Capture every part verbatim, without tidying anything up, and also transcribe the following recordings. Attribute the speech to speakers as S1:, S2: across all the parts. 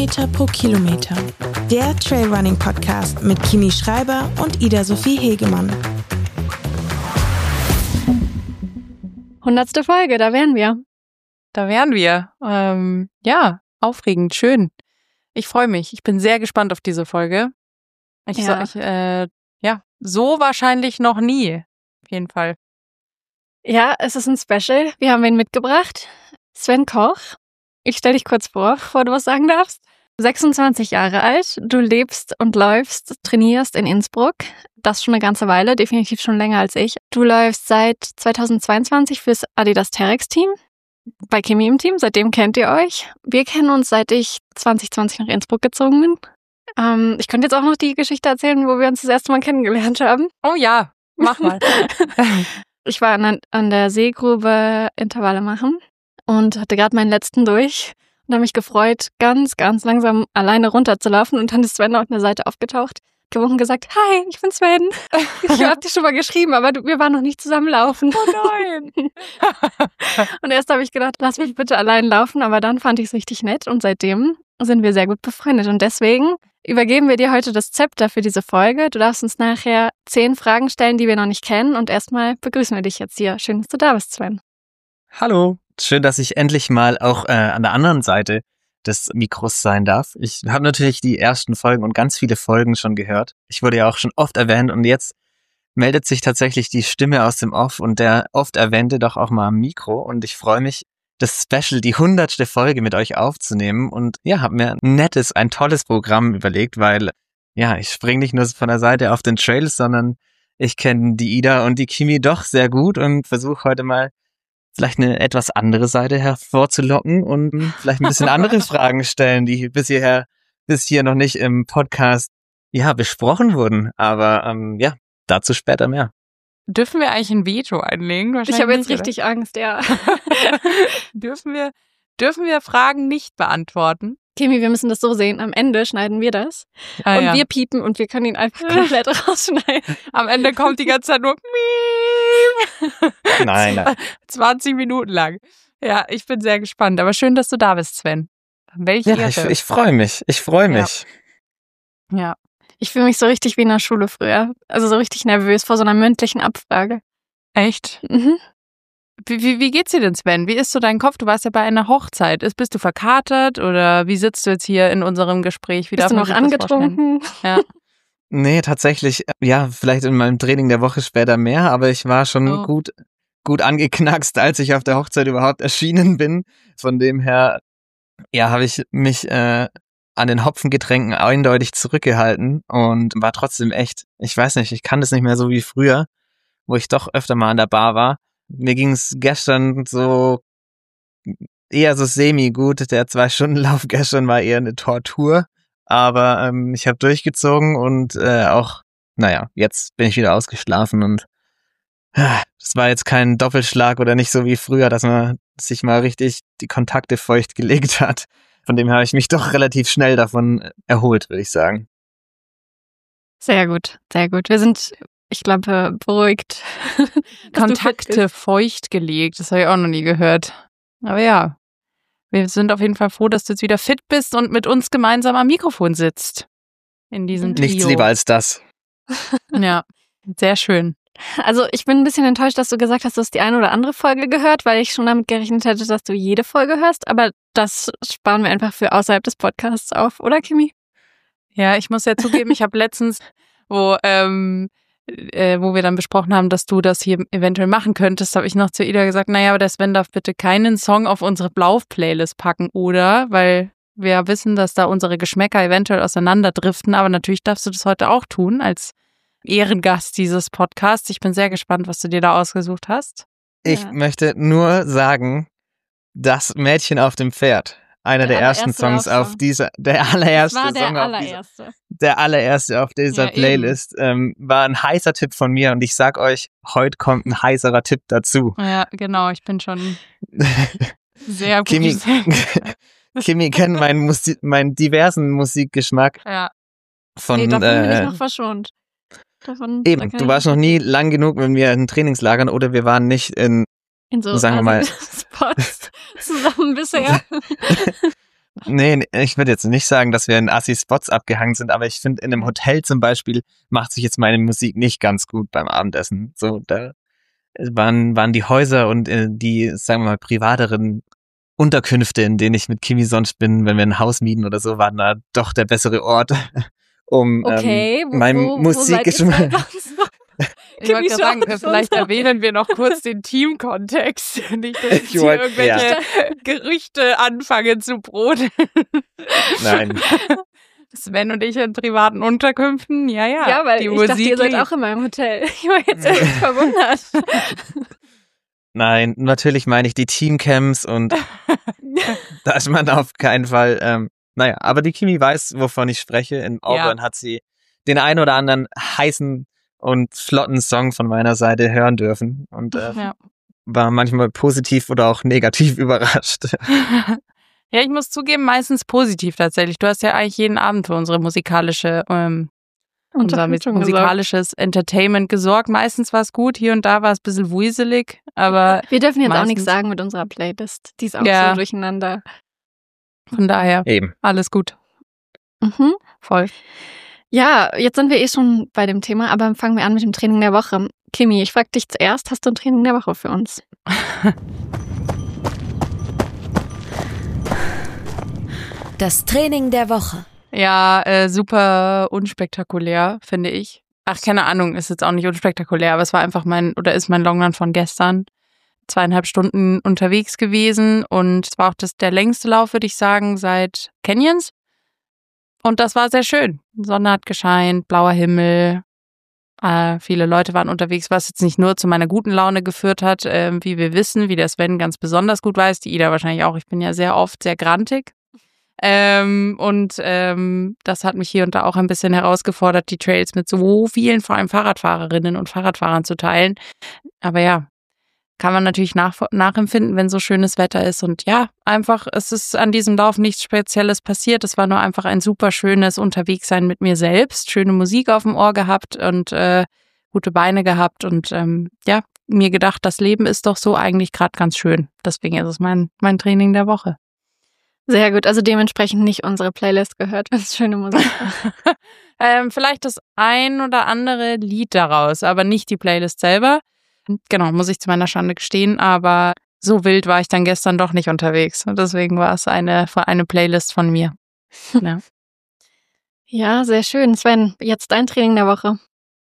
S1: Höhenmeter pro Kilometer. Der Trailrunning-Podcast mit Kimi Schreiber und Ida-Sophie Hegemann.
S2: Hundertste Folge, da wären wir.
S3: Da wären wir. Ähm, ja, aufregend, schön. Ich freue mich. Ich bin sehr gespannt auf diese Folge. Ich,
S2: Ja.
S3: so, ich äh, ja, so wahrscheinlich noch nie. Auf jeden Fall.
S2: Ja, es ist ein Special. Wir haben ihn mitgebracht. Sven Koch. Ich stelle dich kurz vor, bevor du was sagen darfst. sechsundzwanzig Jahre alt. Du lebst und läufst, trainierst in Innsbruck. Das schon eine ganze Weile, definitiv schon länger als ich. Du läufst seit zweitausendzweiundzwanzig fürs Adidas Terex-Team. Bei Kimi im Team, seitdem kennt ihr euch. Wir kennen uns, seit ich zwanzig zwanzig nach Innsbruck gezogen bin. Ähm, ich könnte jetzt auch noch die Geschichte erzählen, wo wir uns das erste Mal kennengelernt haben.
S3: Oh ja, mach mal.
S2: Ich war an, an der Seegrube Intervalle machen und hatte gerade meinen letzten durch und habe mich gefreut, ganz, ganz langsam alleine runterzulaufen. Und dann ist Sven auf der Seite aufgetaucht, gewunken und gesagt, hi, ich bin Sven. Ich habe dir schon mal geschrieben, aber du, wir waren noch nicht zusammen laufen.
S3: Oh nein.
S2: Und erst habe ich gedacht, lass mich bitte allein laufen, aber dann fand ich es richtig nett und seitdem sind wir sehr gut befreundet. Und deswegen übergeben wir dir heute das Zepter für diese Folge. Du darfst uns nachher zehn Fragen stellen, die wir noch nicht kennen. Und erstmal begrüßen wir dich jetzt hier. Schön, dass du da bist, Sven.
S4: Hallo, schön, dass ich endlich mal auch äh, an der anderen Seite des Mikros sein darf. Ich habe natürlich die ersten Folgen und ganz viele Folgen schon gehört. Ich wurde ja auch schon oft erwähnt und jetzt meldet sich tatsächlich die Stimme aus dem Off und der oft erwähnte doch auch mal am Mikro. Und ich freue mich, das Special, die hundertste Folge mit euch aufzunehmen und ja, habe mir ein nettes, ein tolles Programm überlegt, weil ja, ich springe nicht nur von der Seite auf den Trails, sondern ich kenne die Ida und die Kimi doch sehr gut und versuche heute mal vielleicht eine etwas andere Seite hervorzulocken und vielleicht ein bisschen andere Fragen stellen, die bis hierher, bis hier noch nicht im Podcast ja besprochen wurden. Aber ähm, ja, dazu später mehr.
S3: Dürfen wir eigentlich ein Veto einlegen?
S2: Ich habe jetzt
S3: nicht,
S2: richtig Angst, ja.
S3: dürfen wir, dürfen wir Fragen nicht beantworten?
S2: Kimi, wir müssen das so sehen. Am Ende schneiden wir das.
S3: Ah,
S2: und
S3: ja.
S2: wir piepen und wir können ihn einfach komplett rausschneiden.
S3: Am Ende kommt die ganze Zeit nur
S4: Nein, nein.
S3: zwanzig Minuten lang. Ja, ich bin sehr gespannt. Aber schön, dass du da bist, Sven. Welche
S4: Ja, ich,
S3: Ehre.
S4: ich freue mich. Ich freue mich.
S3: Ja.
S2: Ich fühle mich so richtig wie in der Schule früher. Also so richtig nervös vor so einer mündlichen Abfrage.
S3: Echt?
S2: Mhm.
S3: Wie, wie, wie geht's dir denn, Sven? Wie ist so dein Kopf? Du warst ja bei einer Hochzeit. Ist, bist du verkatert oder wie sitzt du jetzt hier in unserem Gespräch? Wie
S2: Bist
S3: darf
S2: du
S3: man
S2: noch
S3: sich das
S2: angetrunken?
S3: vorstellen? Ja.
S4: Nee, tatsächlich, ja, vielleicht in meinem Training der Woche später mehr, aber ich war schon
S3: Oh.
S4: gut, gut angeknackst, als ich auf der Hochzeit überhaupt erschienen bin. Von dem her, ja, habe ich mich äh, an den Hopfengetränken eindeutig zurückgehalten und war trotzdem echt, ich weiß nicht, ich kann das nicht mehr so wie früher, wo ich doch öfter mal an der Bar war. Mir ging es gestern so eher so semi-gut. Der Zwei-Stunden-Lauf gestern war eher eine Tortur. Aber ähm, ich habe durchgezogen und äh, auch, naja, jetzt bin ich wieder ausgeschlafen und äh, das war jetzt kein Doppelschlag oder nicht so wie früher, dass man sich mal richtig die Kontakte feucht gelegt hat. Von dem habe ich mich doch relativ schnell davon erholt, würde ich sagen.
S2: Sehr gut, sehr gut. Wir sind, ich glaube, beruhigt. dass du fit
S3: Kontakte
S2: bist.
S3: feucht gelegt. Das habe ich auch noch nie gehört. Aber ja, wir sind auf jeden Fall froh, dass du jetzt wieder fit bist und mit uns gemeinsam am Mikrofon sitzt. In diesem Trio.
S4: Nichts lieber als das.
S3: Ja, sehr schön.
S2: Also ich bin ein bisschen enttäuscht, dass du gesagt hast, du hast die eine oder andere Folge gehört, weil ich schon damit gerechnet hätte, dass du jede Folge hörst. Aber das sparen wir einfach für außerhalb des Podcasts auf, oder Kimi?
S3: Ja, ich muss ja zugeben, ich habe letztens, wo ähm, äh, wo wir dann besprochen haben, dass du das hier eventuell machen könntest, habe ich noch zu Ida gesagt, naja, aber der Sven darf bitte keinen Song auf unsere Blau-Playlist packen, oder? Weil wir ja wissen, dass da unsere Geschmäcker eventuell auseinanderdriften, aber natürlich darfst du das heute auch tun, als Ehrengast dieses Podcasts. Ich bin sehr gespannt, was du dir da ausgesucht hast.
S4: Ich
S2: Ja.
S4: möchte nur sagen, das Mädchen auf dem Pferd, einer
S2: Der
S4: der, ersten
S2: allererste
S4: Songs
S2: Laufsong.
S4: auf dieser, der allererste
S2: Das war der
S4: Song auf dieser,
S2: allererste.
S4: der allererste auf dieser
S3: Ja, eben.
S4: Playlist, ähm, war ein heißer Tipp von mir und ich sag euch, heute kommt ein heißerer Tipp dazu.
S3: Ja, genau, ich bin schon sehr gut.
S4: Kimi, Kimi kennt meinen, Musi- meinen diversen Musikgeschmack
S3: Ja,
S4: von,
S2: Nee, davon bin ich
S4: äh,
S2: noch verschont. Davon, da
S4: eben,
S2: kann
S4: du
S2: ich
S4: warst noch nie lang genug mit mir in Trainingslagern oder wir waren nicht in,
S2: in so
S4: sagen wir mal-
S2: Spots zusammen bisher.
S4: Nee, nee, ich würde jetzt nicht sagen, dass wir in Assi-Spots abgehangen sind, aber ich finde, in einem Hotel zum Beispiel macht sich jetzt meine Musik nicht ganz gut beim Abendessen. So, da waren, waren die Häuser und äh, die, sagen wir mal, privateren Unterkünfte, in denen ich mit Kimi sonst bin, wenn wir ein Haus mieten oder so, waren da doch der bessere Ort, um
S2: Okay,
S4: ähm,
S2: wo,
S4: meinem
S2: wo, wo seid ihr
S4: Musikgeschmack.
S2: selber?
S3: Ich wollte
S2: Kimi,
S3: gerade sagen,
S2: schau uns
S3: vielleicht
S2: an.
S3: erwähnen wir noch kurz den Teamkontext. Nicht, dass jetzt
S4: Ich
S3: hier
S4: wollt-
S3: irgendwelche Gerüchte anfangen zu brodeln.
S4: Nein.
S3: Sven und ich in privaten Unterkünften, ja, ja.
S2: Ja, weil
S3: die
S2: ich
S3: Musik
S2: dachte, ihr seid
S3: lief.
S2: auch immer im Hotel. Ich war jetzt echt verwundert.
S4: Nein, natürlich meine ich die Teamcamps und da ist man auf keinen Fall, ähm, naja, aber die Kimi weiß, wovon ich spreche. In Auburn hat sie den ein oder anderen heißen und flotten Song von meiner Seite hören dürfen und äh,
S3: Ja.
S4: war manchmal positiv oder auch negativ überrascht.
S3: Ja, ich muss zugeben, meistens positiv tatsächlich. Du hast ja eigentlich jeden Abend für unsere musikalische, ähm, unser mit
S2: Unterhaltung gesorgt.
S3: musikalisches Entertainment gesorgt. Meistens war es gut, hier und da war es ein bisschen wuiselig, aber
S2: Wir dürfen jetzt auch
S3: meistens-
S2: nichts sagen mit unserer Playlist. Die ist auch
S3: Ja.
S2: so durcheinander.
S3: von daher
S4: Eben.
S3: alles gut.
S2: Mhm.
S3: Voll.
S2: Ja, jetzt sind wir eh schon bei dem Thema, aber fangen wir an mit dem Training der Woche. Kimi, ich frage dich zuerst, hast du ein Training der Woche für uns?
S5: Das Training der Woche.
S3: Ja, äh, super unspektakulär, finde ich. Ach, keine Ahnung, ist jetzt auch nicht unspektakulär, aber es war einfach mein, oder ist mein Longrun von gestern. Zweieinhalb Stunden unterwegs gewesen und es war auch das, der längste Lauf, würde ich sagen, seit Canyons. Und das war sehr schön. Die Sonne hat gescheint, blauer Himmel, äh, viele Leute waren unterwegs, was jetzt nicht nur zu meiner guten Laune geführt hat, äh, wie wir wissen, wie der Sven ganz besonders gut weiß, die Ida wahrscheinlich auch. Ich bin ja sehr oft sehr grantig. Ähm, und ähm, das hat mich hier und da auch ein bisschen herausgefordert, die Trails mit so vielen, vor allem Fahrradfahrerinnen und Fahrradfahrern zu teilen. Aber ja, kann man natürlich nach, nachempfinden, wenn so schönes Wetter ist. Und ja, einfach, es ist an diesem Lauf nichts Spezielles passiert. Es war nur einfach ein super schönes Unterwegssein mit mir selbst. Schöne Musik auf dem Ohr gehabt und äh, gute Beine gehabt. Und ähm, ja, mir gedacht, das Leben ist doch so eigentlich gerade ganz schön. Deswegen ist es mein, mein Training der Woche.
S2: Sehr gut, also dementsprechend nicht unsere Playlist gehört, wenn es schöne Musik war.
S3: ähm, vielleicht das ein oder andere Lied daraus, aber nicht die Playlist selber. Genau, muss ich zu meiner Schande gestehen, aber so wild war ich dann gestern doch nicht unterwegs. Und deswegen war es eine, eine Playlist von mir. Ja.
S2: Ja, sehr schön. Sven, jetzt dein Training der Woche.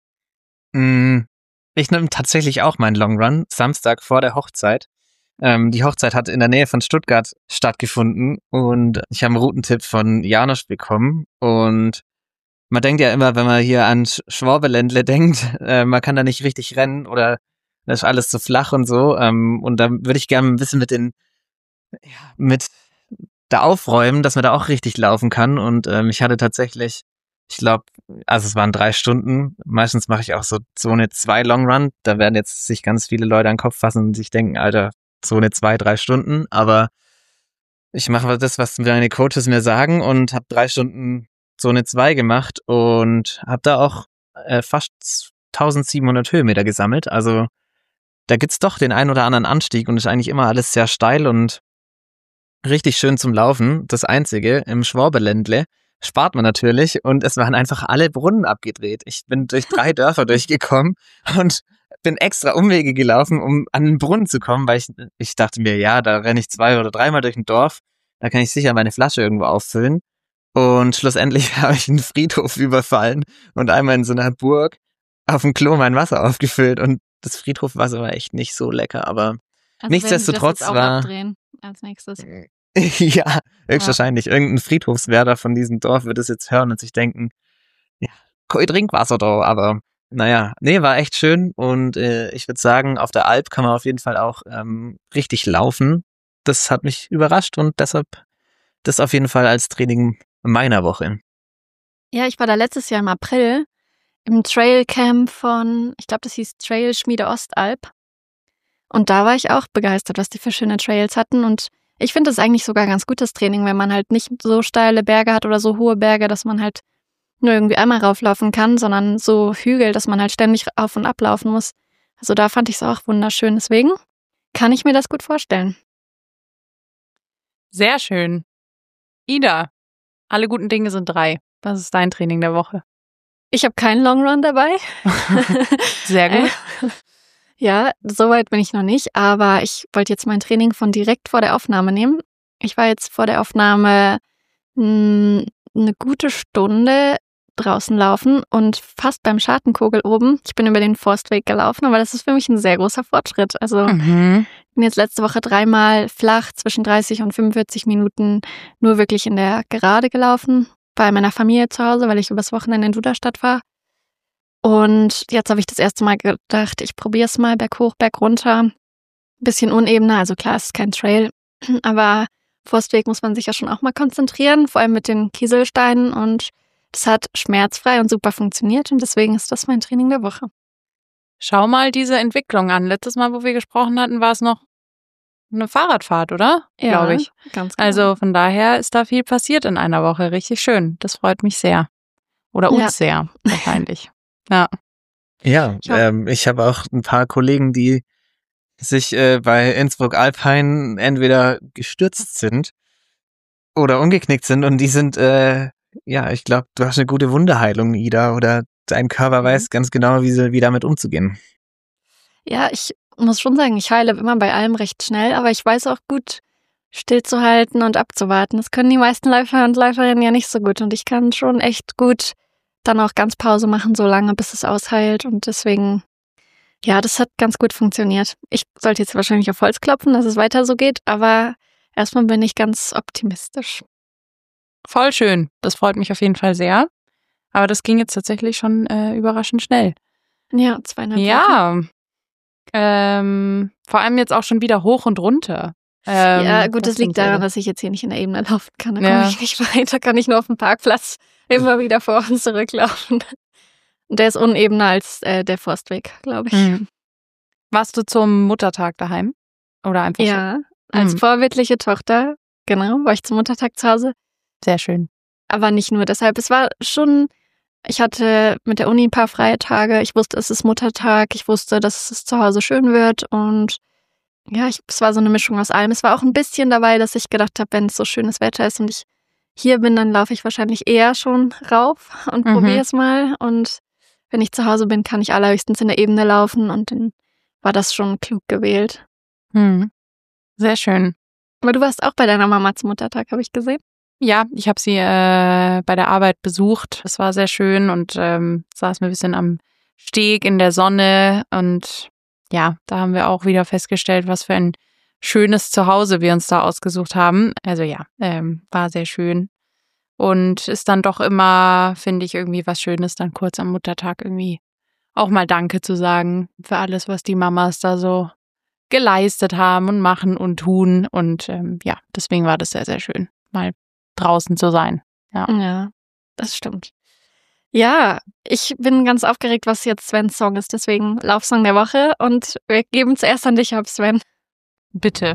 S4: Mm, Ich nehme tatsächlich auch meinen Long Run, Samstag vor der Hochzeit. Ähm, die Hochzeit hat in der Nähe von Stuttgart stattgefunden und ich habe einen Routentipp von Janosch bekommen und man denkt ja immer, wenn man hier an Sch- Schwabeländle denkt, äh, man kann da nicht richtig rennen oder das ist alles zu flach und so. Ähm, und da würde ich gerne ein bisschen mit den, ja, mit da aufräumen, dass man da auch richtig laufen kann. Und ähm, ich hatte tatsächlich, ich glaube, also es waren drei Stunden. Meistens mache ich auch so Zone zwei Long Run. Da werden jetzt sich ganz viele Leute an den Kopf fassen und sich denken, Alter, Zone zwei, drei Stunden. Aber ich mache das, was meine Coaches mir sagen und habe drei Stunden Zone zwei gemacht und habe da auch äh, fast tausendsiebenhundert Höhenmeter gesammelt. Also da gibt's doch den einen oder anderen Anstieg und ist eigentlich immer alles sehr steil und richtig schön zum Laufen. Das Einzige, im Schwabeländle spart man natürlich und es waren einfach alle Brunnen abgedreht. Ich bin durch drei Dörfer durchgekommen und bin extra Umwege gelaufen, um an den Brunnen zu kommen, weil ich, ich dachte mir, ja, da renne ich zwei oder dreimal durch ein Dorf, da kann ich sicher meine Flasche irgendwo auffüllen. Und schlussendlich habe ich einen Friedhof überfallen und einmal in so einer Burg auf dem Klo mein Wasser aufgefüllt und das Friedhofwasser war echt nicht so lecker, aber
S2: Also
S4: Nichtsdestotrotz
S2: werden wir das jetzt auch
S4: war-
S2: abdrehen als nächstes.
S4: ja, höchstwahrscheinlich. Irgendein Friedhofswärter von diesem Dorf wird es jetzt hören und sich denken, ja, kein Trinkwasser da, aber naja, nee, war echt schön und äh, ich würde sagen, auf der Alp kann man auf jeden Fall auch ähm, richtig laufen. Das hat mich überrascht und deshalb das auf jeden Fall als Training meiner Woche.
S2: Ja, ich war da letztes Jahr im April im Trailcamp von, ich glaube, das hieß Trail Schmiede Ostalb. Und da war ich auch begeistert, was die für schöne Trails hatten. Und ich finde das eigentlich sogar ganz gutes Training, wenn man halt nicht so steile Berge hat oder so hohe Berge, dass man halt nur irgendwie einmal rauflaufen kann, sondern so Hügel, dass man halt ständig auf und ab laufen muss. Also da fand ich es auch wunderschön. Deswegen kann ich mir das gut vorstellen.
S3: Sehr schön. Ida, alle guten Dinge sind drei. Was ist dein Training der Woche?
S2: Ich habe keinen Long Run dabei.
S3: Sehr gut.
S2: Äh, ja, soweit bin ich noch nicht, aber ich wollte jetzt mein Training von direkt vor der Aufnahme nehmen. Ich war jetzt vor der Aufnahme mh, eine gute Stunde draußen laufen und fast beim Schartenkogel oben. Ich bin über den Forstweg gelaufen, aber das ist für mich ein sehr großer Fortschritt. Also
S3: Mhm.
S2: ich bin jetzt letzte Woche dreimal flach zwischen dreißig und fünfundvierzig Minuten nur wirklich in der Gerade gelaufen bei meiner Familie zu Hause, weil ich übers Wochenende in Duderstadt war. Und jetzt habe ich das erste Mal gedacht, ich probiere es mal berghoch, bergunter. Bisschen unebener, also klar, es ist kein Trail, aber Forstweg muss man sich ja schon auch mal konzentrieren, vor allem mit den Kieselsteinen, und das hat schmerzfrei und super funktioniert und deswegen ist das mein Training der Woche.
S3: Schau mal diese Entwicklung an. Letztes Mal, wo wir gesprochen hatten, war es noch eine Fahrradfahrt, oder? Glaube ich.
S2: Ganz genau.
S3: Also von daher ist da viel passiert in einer Woche. Richtig schön. Das freut mich sehr. Oder uns
S2: Ja.
S3: sehr, wahrscheinlich. Ja.
S4: Ja,
S2: Ja.
S4: ähm, ich habe auch ein paar Kollegen, die sich äh, bei Innsbruck Alpine entweder gestürzt sind oder umgeknickt sind und die sind, äh, ja, ich glaube, du hast eine gute Wunderheilung, Ida, oder dein Körper
S2: Mhm.
S4: weiß ganz genau, wie, sie, wie damit umzugehen.
S2: Ja, ich muss schon sagen, ich heile immer bei allem recht schnell, aber ich weiß auch gut, stillzuhalten und abzuwarten. Das können die meisten Läufer und Läuferinnen ja nicht so gut und ich kann schon echt gut dann auch ganz Pause machen, so lange, bis es ausheilt, und deswegen, ja, das hat ganz gut funktioniert. Ich sollte jetzt wahrscheinlich auf Holz klopfen, dass es weiter so geht, aber erstmal bin ich ganz optimistisch.
S3: Voll schön. Das freut mich auf jeden Fall sehr. Aber das ging jetzt tatsächlich schon äh, überraschend schnell.
S2: Ja, zweieinhalb Wochen.
S3: Ja. Ähm, vor allem jetzt auch schon wieder hoch und runter. Ähm,
S2: Ja, gut, das,
S3: find
S2: liegt
S3: ich
S2: daran,
S3: irre.
S2: dass ich jetzt hier nicht in der Ebene laufen kann. Da
S3: Ja.
S2: komme ich nicht weiter, kann ich nur auf dem Parkplatz immer wieder vor und zurücklaufen. Und der ist unebener als äh, der Forstweg, glaube ich.
S3: Mhm. Warst du zum Muttertag daheim? Oder einfach so?
S2: Ja, als
S3: Mhm.
S2: vorbildliche Tochter, genau, war ich zum Muttertag zu Hause.
S3: Sehr schön.
S2: Aber nicht nur deshalb. Es war schon, ich hatte mit der Uni ein paar freie Tage. Ich wusste, es ist Muttertag. Ich wusste, dass es zu Hause schön wird. Und ja, ich, es war so eine Mischung aus allem. Es war auch ein bisschen dabei, dass ich gedacht habe, wenn es so schönes Wetter ist und ich hier bin, dann laufe ich wahrscheinlich eher schon rauf und
S3: Mhm.
S2: probiere es mal. Und wenn ich zu Hause bin, kann ich allerhöchstens in der Ebene laufen. Und dann war das schon klug gewählt.
S3: Mhm. Sehr schön.
S2: Aber du warst auch bei deiner Mama zum Muttertag, habe ich gesehen.
S3: Ja, ich habe sie äh, bei der Arbeit besucht. Es war sehr schön und ähm, saßen wir ein bisschen am Steg in der Sonne. Und ja, da haben wir auch wieder festgestellt, was für ein schönes Zuhause wir uns da ausgesucht haben. Also ja, ähm, war sehr schön. Und ist dann doch immer, finde ich, irgendwie was Schönes, dann kurz am Muttertag irgendwie auch mal Danke zu sagen für alles, was die Mamas da so geleistet haben und machen und tun. Und ähm, ja, deswegen war das sehr, sehr schön, mal draußen zu sein. Ja.
S2: Ja, das stimmt. Ja, ich bin ganz aufgeregt, was jetzt Svens Song ist. Deswegen Laufsong der Woche. Und wir geben zuerst an dich ab, Sven.
S3: Bitte.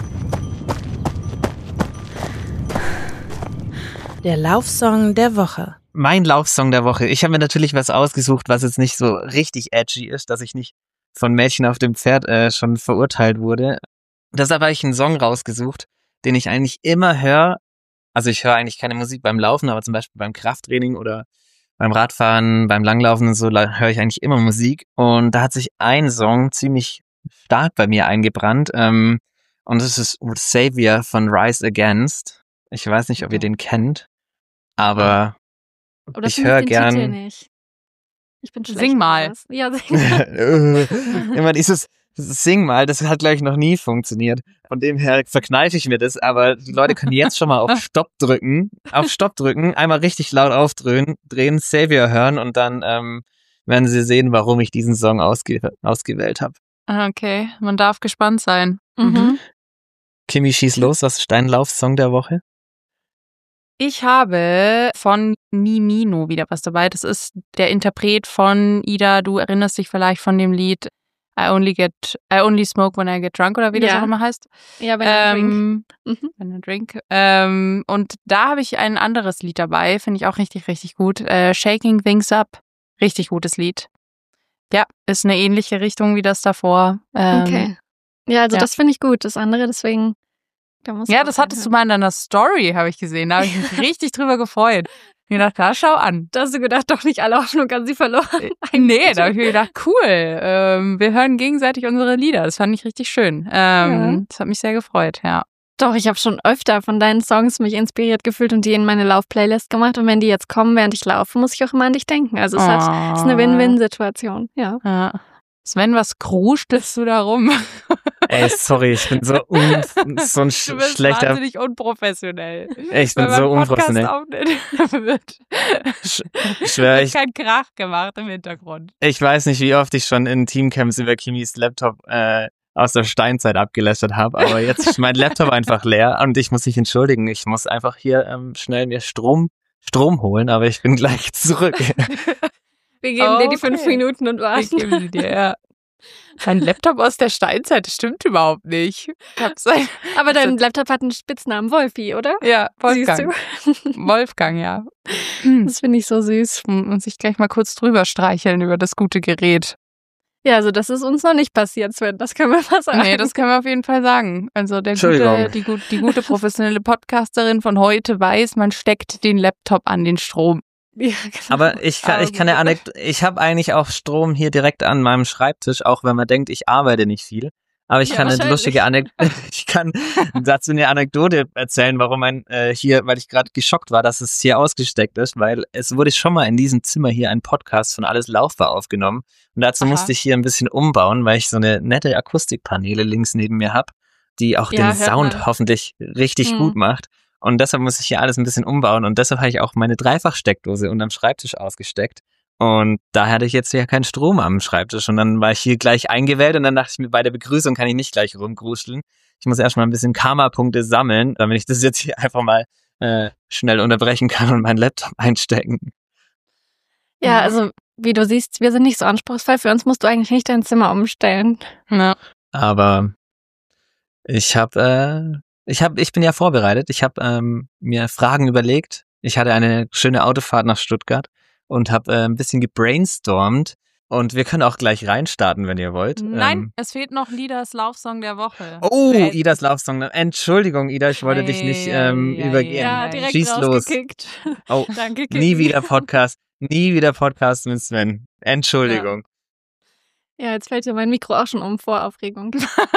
S1: Der Laufsong der Woche.
S4: Mein Laufsong der Woche. Ich habe mir natürlich was ausgesucht, was jetzt nicht so richtig edgy ist, dass ich nicht von Mädchen auf dem Pferd äh, schon verurteilt wurde. Deshalb habe ich einen Song rausgesucht, den ich eigentlich immer höre. Also ich höre eigentlich keine Musik beim Laufen, aber zum Beispiel beim Krafttraining oder beim Radfahren, beim Langlaufen und so höre ich eigentlich immer Musik. Und da hat sich ein Song ziemlich stark bei mir eingebrannt. Ähm, und das ist Savior von Rise Against. Ich weiß nicht, ob ihr den kennt, aber
S2: Oder
S4: ich
S2: finde
S4: höre
S2: den Titel
S4: gern
S2: nicht. Ich bin schlecht.
S3: Sing
S2: mit
S3: mal.
S2: sowas. Ja, sing mal.
S4: immer dieses Sing mal, das hat gleich noch nie funktioniert. Von dem her verkneife ich mir das, aber die Leute können jetzt schon mal auf Stopp drücken, auf Stopp drücken, einmal richtig laut aufdrehen, drehen, Savior hören und dann ähm, werden sie sehen, warum ich diesen Song ausge ausgewählt habe.
S3: Okay, man darf gespannt sein.
S2: Mhm.
S4: Kimi, schieß los, was ist dein Laufsong der Woche?
S3: Ich habe von Nimino wieder was dabei. Das ist der Interpret von Ida. Du erinnerst dich vielleicht von dem Lied I only get, I only smoke when I get drunk oder wie das
S2: Ja.
S3: auch immer heißt.
S2: Ja, wenn er drink.
S3: Ähm,
S2: Mhm.
S3: When I drink. Ähm, und da habe ich ein anderes Lied dabei, finde ich auch richtig, richtig gut. Äh, Shaking Things Up. Richtig gutes Lied. Ja, ist eine ähnliche Richtung wie das davor. Ähm,
S2: Okay. Ja, also
S3: ja.
S2: das finde ich gut. Das andere, deswegen Da musst
S3: Ja,
S2: du
S3: das
S2: auch
S3: hattest du
S2: reinhören.
S3: mal in deiner Story, habe ich gesehen. Da habe ich mich richtig drüber gefreut. Ich dachte, da schau an.
S2: Da hast du gedacht, doch nicht alle Hoffnung an sie verloren.
S3: Nee, da habe ich mir gedacht, cool, ähm, wir hören gegenseitig unsere Lieder. Das fand ich richtig schön. Ähm,
S2: Ja.
S3: Das hat mich sehr gefreut, ja.
S2: Doch, ich habe schon öfter von deinen Songs mich inspiriert gefühlt und die in meine Lauf-Playlist gemacht. Und wenn die jetzt kommen, während ich laufe, muss ich auch immer an dich denken. Also es hat, es ist eine Win-Win-Situation. Ja.
S3: Ja. Sven, was krustelst du da rum?
S4: Ey, sorry, ich bin so, un so ein
S3: Du
S4: sch
S3: bist
S4: schlechter.
S3: wahnsinnig unprofessionell.
S4: Ey, ich bin
S3: Wenn man
S4: so
S3: Podcast
S4: unprofessionell.
S3: aufnimmt, wird,
S4: Sch ich schwör,
S3: wird
S4: ich,
S3: kein Krach gemacht im Hintergrund.
S4: ich weiß nicht, wie oft ich schon in Teamcamps über Kimis Laptop äh, aus der Steinzeit abgelästert habe, aber jetzt ist mein Laptop einfach leer und ich muss mich entschuldigen. Ich muss einfach hier ähm, schnell mir Strom, Strom holen, aber ich bin gleich zurück.
S2: Wir geben dir die
S3: Okay.
S2: fünf Minuten und
S3: Ich
S2: warten.
S3: gebe sie dir, ja. Ein Laptop aus der Steinzeit, das stimmt überhaupt nicht. Ich hab's ein,
S2: Aber dein Laptop hat einen Spitznamen, Wolfi, oder?
S3: ja, Wolfgang.
S2: Siehst du?
S3: Wolfgang, ja.
S2: Das finde ich so süß.
S3: Und sich gleich mal kurz drüber streicheln über das gute Gerät.
S2: Ja, also das ist uns noch nicht passiert, Sven. Das können wir mal sagen.
S3: Nee, das können wir auf jeden Fall sagen. Also der
S4: Entschuldigung.
S3: gute, die, gut, die gute professionelle Podcasterin von heute weiß, man steckt den Laptop an den Strom.
S2: Ja, genau.
S4: Aber ich kann, ich kann ja Anek ich habe eigentlich auch Strom hier direkt an meinem Schreibtisch, auch wenn man denkt, ich arbeite nicht viel. Aber ich
S2: Ja,
S4: kann eine
S2: wahrscheinlich.
S4: lustige Anekdote, ich kann dazu eine Anekdote erzählen, warum ein äh, hier, weil ich gerade geschockt war, dass es hier ausgesteckt ist, weil es wurde schon mal in diesem Zimmer hier ein Podcast von Alles Laufbar aufgenommen und dazu
S3: Aha.
S4: musste ich hier ein bisschen umbauen, weil ich so eine nette Akustikpaneele links neben mir habe, die auch
S2: Ja,
S4: den
S2: hört
S4: Sound
S2: man.
S4: hoffentlich richtig
S2: Mhm.
S4: gut macht. Und deshalb muss ich hier alles ein bisschen umbauen. Und deshalb habe ich auch meine Dreifachsteckdose unterm Schreibtisch ausgesteckt. Und da hatte ich jetzt ja keinen Strom am Schreibtisch. Und dann war ich hier gleich eingewählt. Und dann dachte ich mir, bei der Begrüßung kann ich nicht gleich rumgruscheln. Ich muss erstmal ein bisschen Karma-Punkte sammeln, damit ich das jetzt hier einfach mal äh, schnell unterbrechen kann und meinen Laptop einstecken.
S2: Ja, also wie du siehst, wir sind nicht so anspruchsvoll. Für uns musst du eigentlich nicht dein Zimmer umstellen.
S3: Ja.
S4: Aber ich habe, äh, ich habe, ich bin ja vorbereitet. Ich habe ähm, mir Fragen überlegt. Ich hatte eine schöne Autofahrt nach Stuttgart und habe äh, ein bisschen gebrainstormt. Und wir können auch gleich reinstarten, wenn ihr wollt.
S3: Nein,
S4: Ähm,
S3: es fehlt noch Lidas Laufsong der Woche.
S4: oh,
S3: Wer-
S4: Idas Laufsong. Entschuldigung, Ida, ich wollte dich nicht ähm,
S3: Ei, ei,
S4: übergehen.
S3: Ja,
S2: Ja, direkt
S4: Schieß los.
S2: rausgekickt.
S4: Oh,
S2: Danke,
S4: nie
S2: Kimi.
S4: wieder Podcast. Nie wieder Podcast mit Sven. Entschuldigung.
S2: Ja, jetzt fällt dir mein Mikro auch schon um vor Aufregung.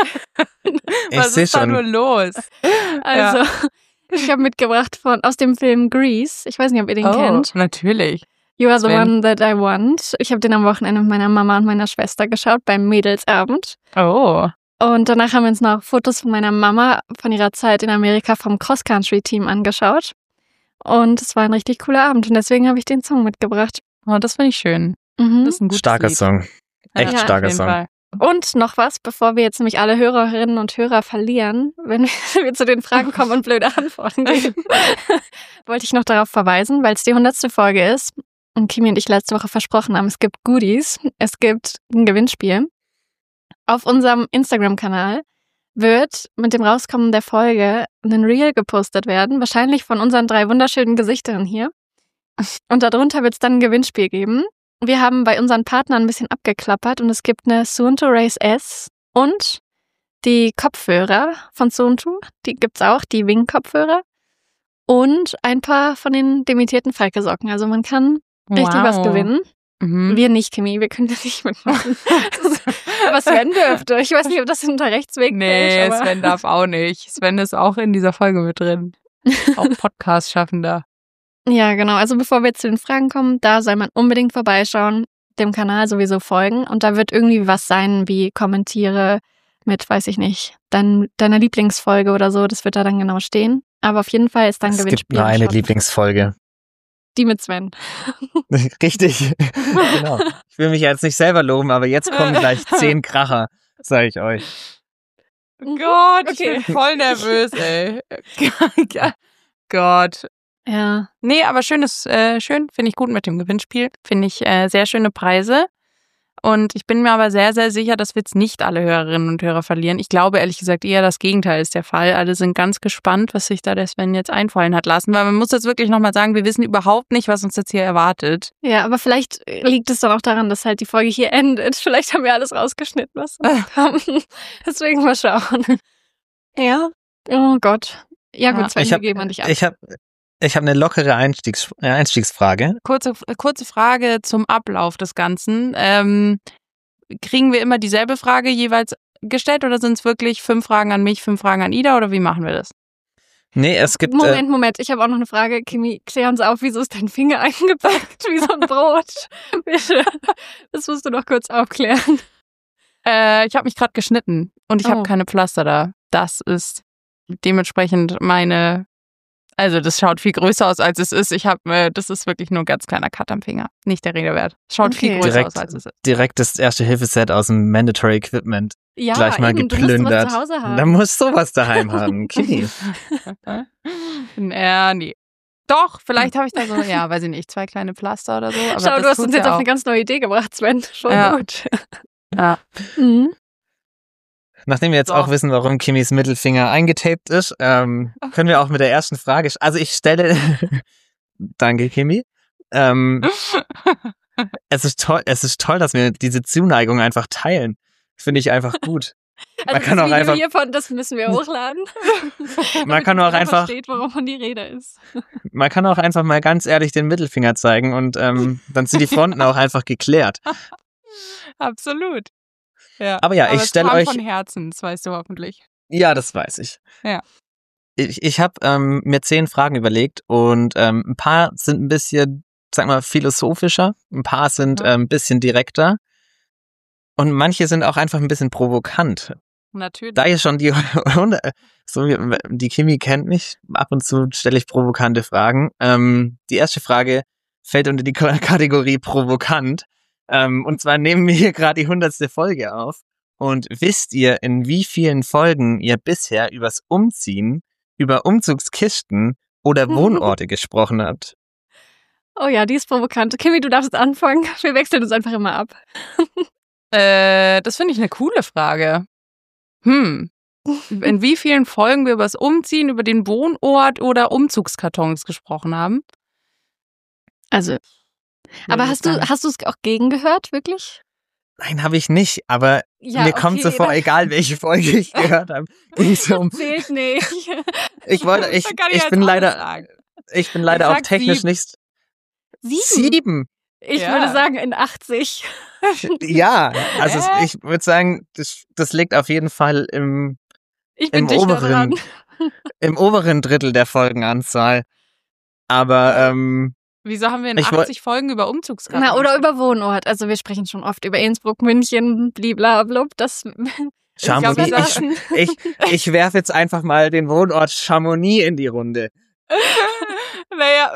S4: Ich
S3: Was
S4: sehe
S3: ist da
S4: schon.
S3: nur los?
S2: Also, ich habe mitgebracht von aus dem Film Grease. Ich weiß nicht, ob ihr den
S3: Oh,
S2: kennt.
S3: natürlich.
S2: You are the
S3: Sven.
S2: one that I want. Ich habe den am Wochenende mit meiner Mama und meiner Schwester geschaut beim Mädelsabend.
S3: Oh.
S2: Und danach haben wir uns noch Fotos von meiner Mama von ihrer Zeit in Amerika vom Cross-Country-Team angeschaut. Und es war ein richtig cooler Abend und deswegen habe ich den Song mitgebracht.
S3: Oh, das finde ich schön.
S2: Mhm.
S3: Das ist ein gutes
S4: Starker
S3: Lied.
S4: Song. Echt
S2: Ja,
S4: starker
S3: auf jeden
S4: Song.
S3: Fall.
S2: Und noch was, bevor wir jetzt nämlich alle Hörerinnen und Hörer verlieren, wenn wir zu den Fragen kommen und blöde Antworten geben, wollte ich noch darauf verweisen, weil es die hundertste Folge ist und Kimi und ich letzte Woche versprochen haben, es gibt Goodies, es gibt ein Gewinnspiel. Auf unserem Instagram-Kanal wird mit dem Rauskommen der Folge ein Reel gepostet werden, wahrscheinlich von unseren drei wunderschönen Gesichtern hier. Und darunter wird es dann ein Gewinnspiel geben. Wir haben bei unseren Partnern ein bisschen abgeklappert und es gibt eine Suunto Race S und die Kopfhörer von Suunto, die gibt's auch, die Wing-Kopfhörer und ein paar von den demittierten Falke-Socken. Also man kann richtig
S3: Wow.
S2: was gewinnen.
S3: Mhm.
S2: Wir nicht, Kimi, wir können da nicht mitmachen. Aber Sven dürfte. Ich weiß nicht, ob das hinter Rechtsweg
S3: Nee,
S2: fällt. aber-
S3: Sven darf auch nicht. Sven ist auch in dieser Folge mit drin. Auch Podcast-Schaffender.
S2: Ja, genau. Also bevor wir zu den Fragen kommen, da soll man unbedingt vorbeischauen, dem Kanal sowieso folgen. Und da wird irgendwie was sein, wie kommentiere mit, weiß ich nicht, dein, deiner Lieblingsfolge oder so. Das wird da dann genau stehen. Aber auf jeden Fall ist dann
S4: Es
S2: Gewinnspiel.
S4: gibt nur eine
S2: Schaut.
S4: Lieblingsfolge.
S2: Die mit Sven.
S4: Richtig. Genau. Ich will mich jetzt nicht selber loben, aber jetzt kommen gleich zehn Kracher, sage ich euch.
S3: Gott, ich
S2: Okay.
S3: bin voll nervös, ey. Gott.
S2: Ja.
S3: Nee, aber schönes, äh, schön, finde ich gut mit dem Gewinnspiel. Finde ich äh, sehr schöne Preise. Und ich bin mir aber sehr, sehr sicher, dass wir jetzt nicht alle Hörerinnen und Hörer verlieren. Ich glaube ehrlich gesagt eher, das Gegenteil ist der Fall. Alle sind ganz gespannt, was sich da der Sven jetzt einfallen hat lassen. Weil man muss jetzt wirklich nochmal sagen, wir wissen überhaupt nicht, was uns jetzt hier erwartet.
S2: Ja, aber vielleicht liegt es dann auch daran, dass halt die Folge hier endet. Vielleicht haben wir alles rausgeschnitten, was uns kam. Deswegen mal schauen. Ja. Oh Gott. Ja gut,
S3: Ja.
S2: Sven,
S4: Ich
S2: wir
S4: habe
S2: geben an dich ab.
S4: ich hab, ich hab eine lockere Einstiegs, äh, Einstiegsfrage.
S3: Kurze, kurze Frage zum Ablauf des Ganzen. Ähm, kriegen wir immer dieselbe Frage jeweils gestellt oder sind es wirklich fünf Fragen an mich, fünf Fragen an Ida oder wie machen wir das?
S4: Nee, es gibt...
S2: Moment, Moment, ich habe auch noch eine Frage. Kimi, klär uns auf, wieso ist dein Finger eingepackt wie so ein Brot? Bitte, das musst du noch kurz aufklären.
S3: Äh, ich habe mich gerade geschnitten und ich
S2: Oh.
S3: habe keine Pflaster da. Das ist dementsprechend meine... Also das schaut viel größer aus, als es ist. Ich habe, äh, das ist wirklich nur ein ganz kleiner Cut am Finger. Nicht der Rede wert. Schaut
S2: Okay.
S3: viel größer
S4: Direkt-
S3: aus, als es ist.
S4: direkt das erste Hilfeset aus dem Mandatory Equipment
S2: Ja,
S4: gleich mal
S2: eben,
S4: geplündert.
S2: Du musst was zu Hause haben.
S4: Da musst du sowas daheim haben. Kimi.
S3: Ja, nee. Doch, vielleicht habe ich da so, ja, weiß ich nicht, zwei kleine Pflaster oder so. Aber
S2: Schau,
S3: das
S2: du hast
S3: tut's
S2: uns jetzt
S3: ja
S2: auf
S3: auch.
S2: eine ganz neue Idee gebracht, Sven. Schon
S3: Ja.
S2: gut.
S3: Ja.
S2: Mhm.
S4: Nachdem wir jetzt
S3: So.
S4: auch wissen, warum Kimis Mittelfinger eingetaped ist, ähm, können wir auch mit der ersten Frage... Also ich stelle... Danke, Kimi. Ähm, es ist toll, es ist toll, dass wir diese Zuneigung einfach teilen. Finde ich einfach gut.
S2: Also
S4: Man kann
S2: das
S4: auch
S2: Video
S4: einfach-
S2: hiervon, das müssen wir hochladen.
S4: Man kann auch einfach,
S2: versteht, worum die Rede ist.
S4: man kann auch einfach mal ganz ehrlich den Mittelfinger zeigen und ähm, dann sind die Fronten auch einfach geklärt.
S3: Absolut. Ja.
S4: Aber ja,
S3: Aber
S4: ich
S3: es
S4: stelle
S3: kam
S4: euch,
S3: von Herzen, das weißt du hoffentlich.
S4: ja, das weiß ich.
S3: Ja.
S4: Ich, ich habe ähm, mir zehn Fragen überlegt und ähm, ein paar sind ein bisschen, sag mal, philosophischer, ein paar sind
S3: Mhm.
S4: ähm, ein bisschen direkter und manche sind auch einfach ein bisschen provokant.
S3: Natürlich.
S4: Da ihr schon die Hunde, so wie- die Kimi kennt mich, ab und zu stelle ich provokante Fragen. Ähm, die erste Frage fällt unter die K- Kategorie provokant. Ähm, und zwar nehmen wir hier gerade die hundertste Folge auf. Und wisst ihr, in wie vielen Folgen ihr bisher übers Umziehen, über Umzugskisten oder Wohnorte gesprochen habt?
S2: Oh ja, die ist provokant. Kimi, du darfst anfangen. Wir wechseln uns einfach immer ab.
S3: Äh, das finde ich eine coole Frage. Hm. In wie vielen Folgen wir über das Umziehen, über den Wohnort oder Umzugskartons gesprochen haben?
S2: Also, aber
S3: Würde
S2: hast
S3: ich
S2: du
S3: sagen.
S2: hast du es auch gegengehört, wirklich?
S4: Nein, habe ich nicht, aber
S2: Ja,
S4: mir kommt so
S2: okay,
S4: vor,
S2: dann-
S4: egal welche Folge ich gehört habe, ging es um.
S2: Zählt nicht.
S4: Ich wollte, ich,
S3: Da kann
S4: ich
S3: jetzt
S4: bin
S3: alles
S4: leider,
S3: sagen.
S4: ich bin leider
S3: Ich
S4: auch
S3: sag
S4: technisch
S3: sieben.
S4: nicht.
S2: Sieben?
S4: Sieben.
S2: Ich
S3: Ja.
S2: würde sagen in achtzig.
S4: Ja, also es-
S3: Hä?
S4: ich würde sagen, das, das liegt auf jeden Fall im,
S2: Ich bin
S4: im
S2: dichter
S4: oberen,
S2: dran.
S4: im oberen Drittel der Folgenanzahl. Aber ähm,
S3: Wieso haben wir in
S4: Ich woll-
S3: achtzig Folgen über Umzugskartons?
S2: Na, oder über Wohnort. Also wir sprechen schon oft über Innsbruck, München, bliblablub. Das
S4: Chamonix,
S2: ich glaub,
S4: ich,
S2: Sachen.
S4: ich, ich werfe jetzt einfach mal den Wohnort Chamonix in die Runde.
S3: Naja,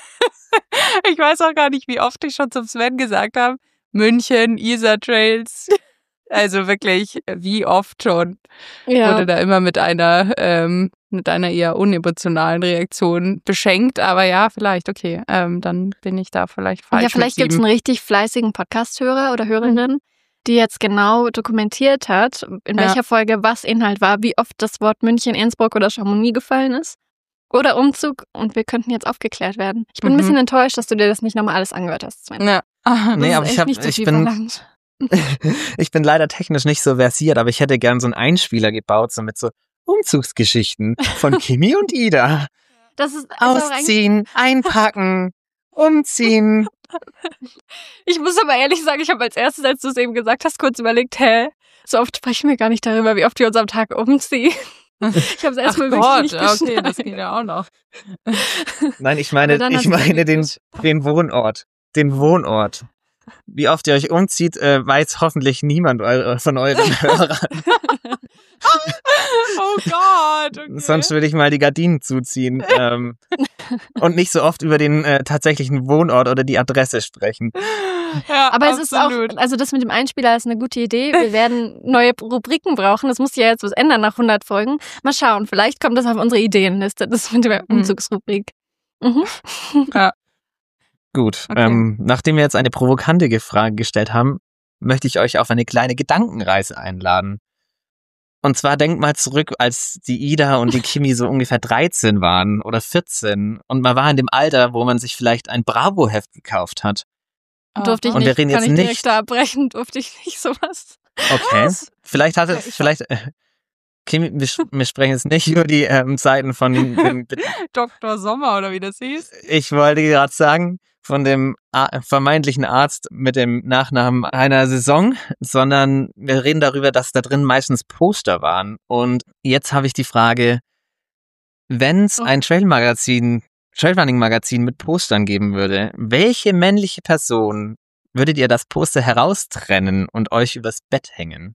S3: ich weiß auch gar nicht, wie oft ich schon zum Sven gesagt habe. München, Isar Trails. Also wirklich, wie oft schon.
S2: Ja.
S3: Wurde da immer mit einer, ähm, mit einer eher unemotionalen Reaktion beschenkt. Aber ja, vielleicht, okay. Ähm, dann bin ich da vielleicht falsch.
S2: Ja, vielleicht
S3: mit
S2: gibt es
S3: sieben.
S2: einen richtig fleißigen Podcast-Hörer oder Hörerin, die jetzt genau dokumentiert hat, in
S3: Ja.
S2: welcher Folge was Inhalt war, wie oft das Wort München, Innsbruck oder Chamonix gefallen ist. Oder Umzug. Und wir könnten jetzt aufgeklärt werden. Ich bin
S3: Mhm.
S2: ein bisschen enttäuscht, dass du dir das nicht nochmal alles angehört hast, Sven.
S3: Ja.
S2: Das
S4: Nee,
S2: ist
S4: aber ich
S2: echt
S4: hab-
S2: nicht so
S4: ich
S2: viel
S4: bin-
S2: verlangt.
S4: Ich bin leider technisch nicht so versiert, aber ich hätte gern so einen Einspieler gebaut, so mit so Umzugsgeschichten von Kimi und Ida.
S2: Das ist, ist auch eigentlich,
S4: Ausziehen, einpacken, umziehen.
S2: ich muss aber ehrlich sagen, ich habe als erstes, als du es eben gesagt hast, kurz überlegt, hä, so oft sprechen wir gar nicht darüber, wie oft wir uns am Tag umziehen. Ich habe es
S3: Ach
S2: erstmal
S3: Gott,
S2: wirklich nicht
S3: okay, das
S2: geschnallt.
S3: geht ja auch noch.
S4: Nein, ich
S2: Aber
S4: meine,
S2: dann
S4: ich
S2: hast du
S4: meine den,
S2: wirklich-
S4: den Wohnort. Den Wohnort. Wie oft ihr euch umzieht, äh, weiß hoffentlich niemand eure, von euren Hörern.
S3: Oh Gott, okay.
S4: Sonst würde ich mal die Gardinen zuziehen ähm, und nicht so oft über den äh, tatsächlichen Wohnort oder die Adresse sprechen.
S3: Ja,
S2: Aber es ist
S3: absolut.
S2: auch, also das mit dem Einspieler ist eine gute Idee. Wir werden neue Rubriken brauchen. Das muss ja jetzt was ändern nach hundert Folgen. Mal schauen, vielleicht kommt das auf unsere Ideenliste, das mit der
S3: Mhm.
S2: Umzugsrubrik. Mhm.
S4: Gut,
S3: Okay.
S4: ähm, nachdem wir jetzt eine provokante Frage gestellt haben, möchte ich euch auf eine kleine Gedankenreise einladen. Und zwar denkt mal zurück, als die Ida und die Kimi so ungefähr dreizehn waren oder vierzehn und man war in dem Alter, wo man sich vielleicht ein Bravo-Heft gekauft hat.
S2: Durfte ich
S4: Und
S2: nicht,
S4: wir reden
S2: kann
S4: jetzt
S2: ich direkt
S4: nicht-
S2: da abbrechen, durfte ich nicht sowas.
S4: Okay, vielleicht hatte,
S2: Ja, ich-
S4: vielleicht, äh, Kimi, wir, wir sprechen jetzt nicht über die ähm, Seiten von dem
S3: Doktor Sommer oder wie das hieß.
S4: Ich wollte gerade sagen, von dem A- vermeintlichen Arzt mit dem Nachnamen einer Saison, sondern wir reden darüber, dass da drin meistens Poster waren. Und jetzt habe ich die Frage, wenn es ein Trailmagazin, Trailrunning-Magazin mit Postern geben würde, welche männliche Person würdet ihr das Poster heraustrennen und euch übers Bett hängen?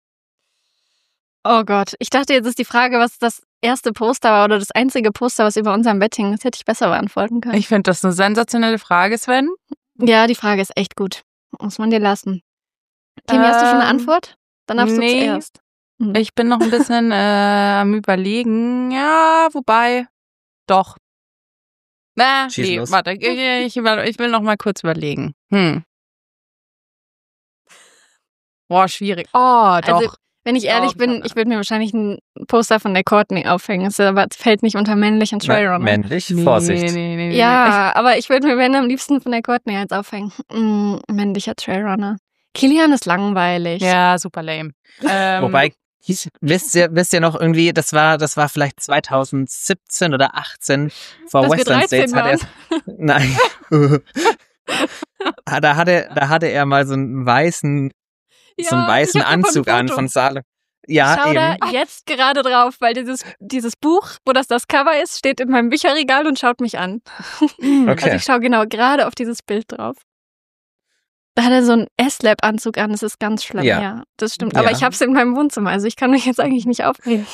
S2: Oh Gott, ich dachte, jetzt ist die Frage, was das erste Poster war oder das einzige Poster, was über unserem Bett hing. Das hätte ich besser beantworten können.
S3: Ich finde das eine sensationelle Frage, Sven.
S2: Ja, die Frage ist echt gut. Muss man dir lassen. Kimi, hast du schon eine
S3: Ähm,
S2: Antwort? Dann darfst
S3: nee.
S2: du zuerst. Hm.
S3: Ich bin noch ein bisschen äh, am Überlegen. Ja, wobei, doch. Na,
S4: Schieß
S3: nee,
S4: los.
S3: warte, ich, ich, ich will noch mal kurz überlegen. Hm. Boah, schwierig. Oh, doch.
S2: Also, wenn ich ehrlich
S3: Doch,
S2: bin,
S3: doch.
S2: ich würde mir wahrscheinlich ein Poster von der Courtney aufhängen. Das ist aber fällt nicht unter männlichen Trailrunner.
S4: Männlich,
S3: Nee,
S4: Vorsicht.
S3: Nee, nee, nee,
S2: Ja, aber ich würde mir, wenn am liebsten von der Courtney jetzt aufhängen. Mm, männlicher Trailrunner. Kilian ist langweilig.
S3: Ja, super lame. Ähm,
S4: Wobei, wisst ihr, wisst ihr noch irgendwie, das war, das war vielleicht zwanzig siebzehn oder achtzehn vor
S2: Dass wir
S4: Western
S2: dreizehn
S4: States hat er, nein, Ah, da hatte, da hatte er mal so einen weißen, so einen
S2: Ja,
S4: weißen
S2: ich hab davon ein
S4: Anzug an
S2: Foto.
S4: von Salem. Ja,
S2: Schau
S4: eben.
S2: da jetzt gerade drauf, weil dieses, dieses Buch, wo das das Cover ist, steht in meinem Bücherregal und schaut mich an.
S4: Okay.
S2: Also ich schaue genau gerade auf dieses Bild drauf. Da hat er so einen S-Lab-Anzug an, das ist ganz schlimm, ja,
S4: Ja.
S2: das stimmt.
S4: Ja.
S2: Aber ich hab's in meinem Wohnzimmer, also ich kann mich jetzt eigentlich nicht aufregen.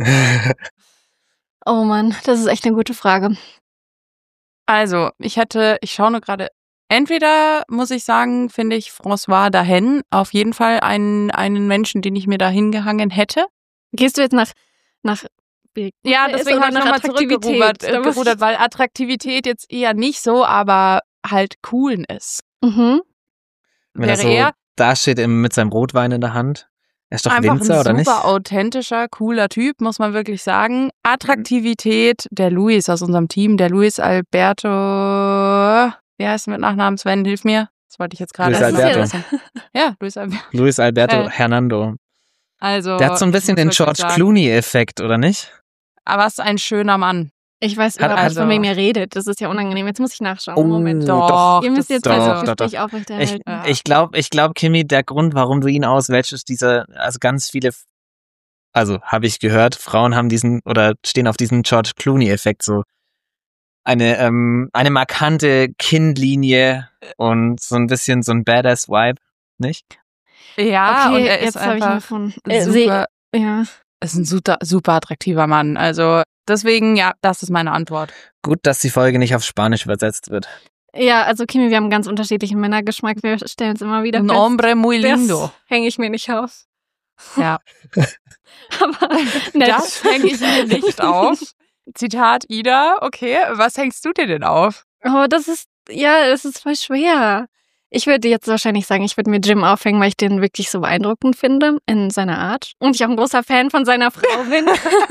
S2: Oh Mann, das ist echt eine gute Frage.
S3: Also, ich hätte, ich schaue nur gerade, entweder muss ich sagen, finde ich François Dahen auf jeden Fall einen, einen Menschen, den ich mir da hingehangen hätte.
S2: Gehst du jetzt nach, nach
S3: Ja,
S2: Ist
S3: deswegen
S2: oder
S3: habe ich
S2: nach
S3: nochmal
S2: Attraktivität?
S3: zurückgerudert, äh,
S2: Da muss ich-
S3: gerudert, weil Attraktivität jetzt eher nicht so, aber halt Coolness.
S2: Mhm.
S4: Wenn er
S3: Wäre
S4: so
S3: er
S4: da steht im- mit seinem Rotwein in der Hand. Er ist doch
S3: einfach
S4: Winzer,
S3: ein
S4: oder nicht?
S3: super authentischer, cooler Typ, muss man wirklich sagen. Attraktivität, der Luis aus unserem Team, der Luis Alberto, wie heißt er mit Nachnamen? Sven, hilf mir. Das wollte ich jetzt gerade
S4: Luis
S3: erst mal
S4: Alberto.
S3: vergessen. Ja, Luis Alberto.
S4: Luis Alberto
S3: Äh,
S4: Hernando.
S3: Also,
S4: Der hat so ein
S3: ich
S4: bisschen
S3: muss
S4: den
S3: wirklich
S4: George
S3: sagen,
S4: Clooney-Effekt, oder nicht?
S3: Aber was ein schöner Mann.
S2: Ich weiß
S4: Hat
S2: überhaupt nicht, von
S3: also-
S2: wem ihr redet. Das ist ja unangenehm. Jetzt muss ich nachschauen.
S4: Oh,
S2: Moment.
S3: Doch,
S2: Ihr müsst
S3: das-
S2: jetzt
S4: doch,
S2: mal
S4: doch,
S2: das
S4: doch.
S2: Gespräch
S4: Ich,
S2: aufrechterhalten.
S3: Ja.
S4: ich glaube, ich glaub, Kimi, der Grund, warum du ihn auswählst, ist dieser, also ganz viele, also habe ich gehört, Frauen haben diesen oder stehen auf diesen George Clooney-Effekt, so eine, ähm, eine markante Kinnlinie und so ein bisschen so ein Badass-Vibe, nicht?
S3: Ja,
S2: Okay,
S3: und er
S2: jetzt
S3: ist
S2: habe ich ihn
S3: einfach
S2: gefunden. Äh, seh-
S3: super,
S2: Ja.
S3: ist ein super, super attraktiver Mann. Also deswegen, ja, das ist meine Antwort.
S4: Gut, dass die Folge nicht auf Spanisch übersetzt wird.
S2: Ja, also Kimi, wir haben einen ganz unterschiedlichen Männergeschmack. Wir stellen es immer wieder
S3: Un
S2: fest.
S3: hombre muy lindo.
S2: Das hänge ich mir nicht auf.
S3: Ja,
S2: Aber nett.
S3: das hänge ich mir nicht auf. Zitat Ida, okay, was hängst du dir denn auf?
S2: Oh, das ist, ja, das ist voll schwer. Ich würde jetzt wahrscheinlich sagen, ich würde mir Jim aufhängen, weil ich den wirklich so beeindruckend finde in seiner Art. Und ich auch ein großer Fan von seiner Frau bin.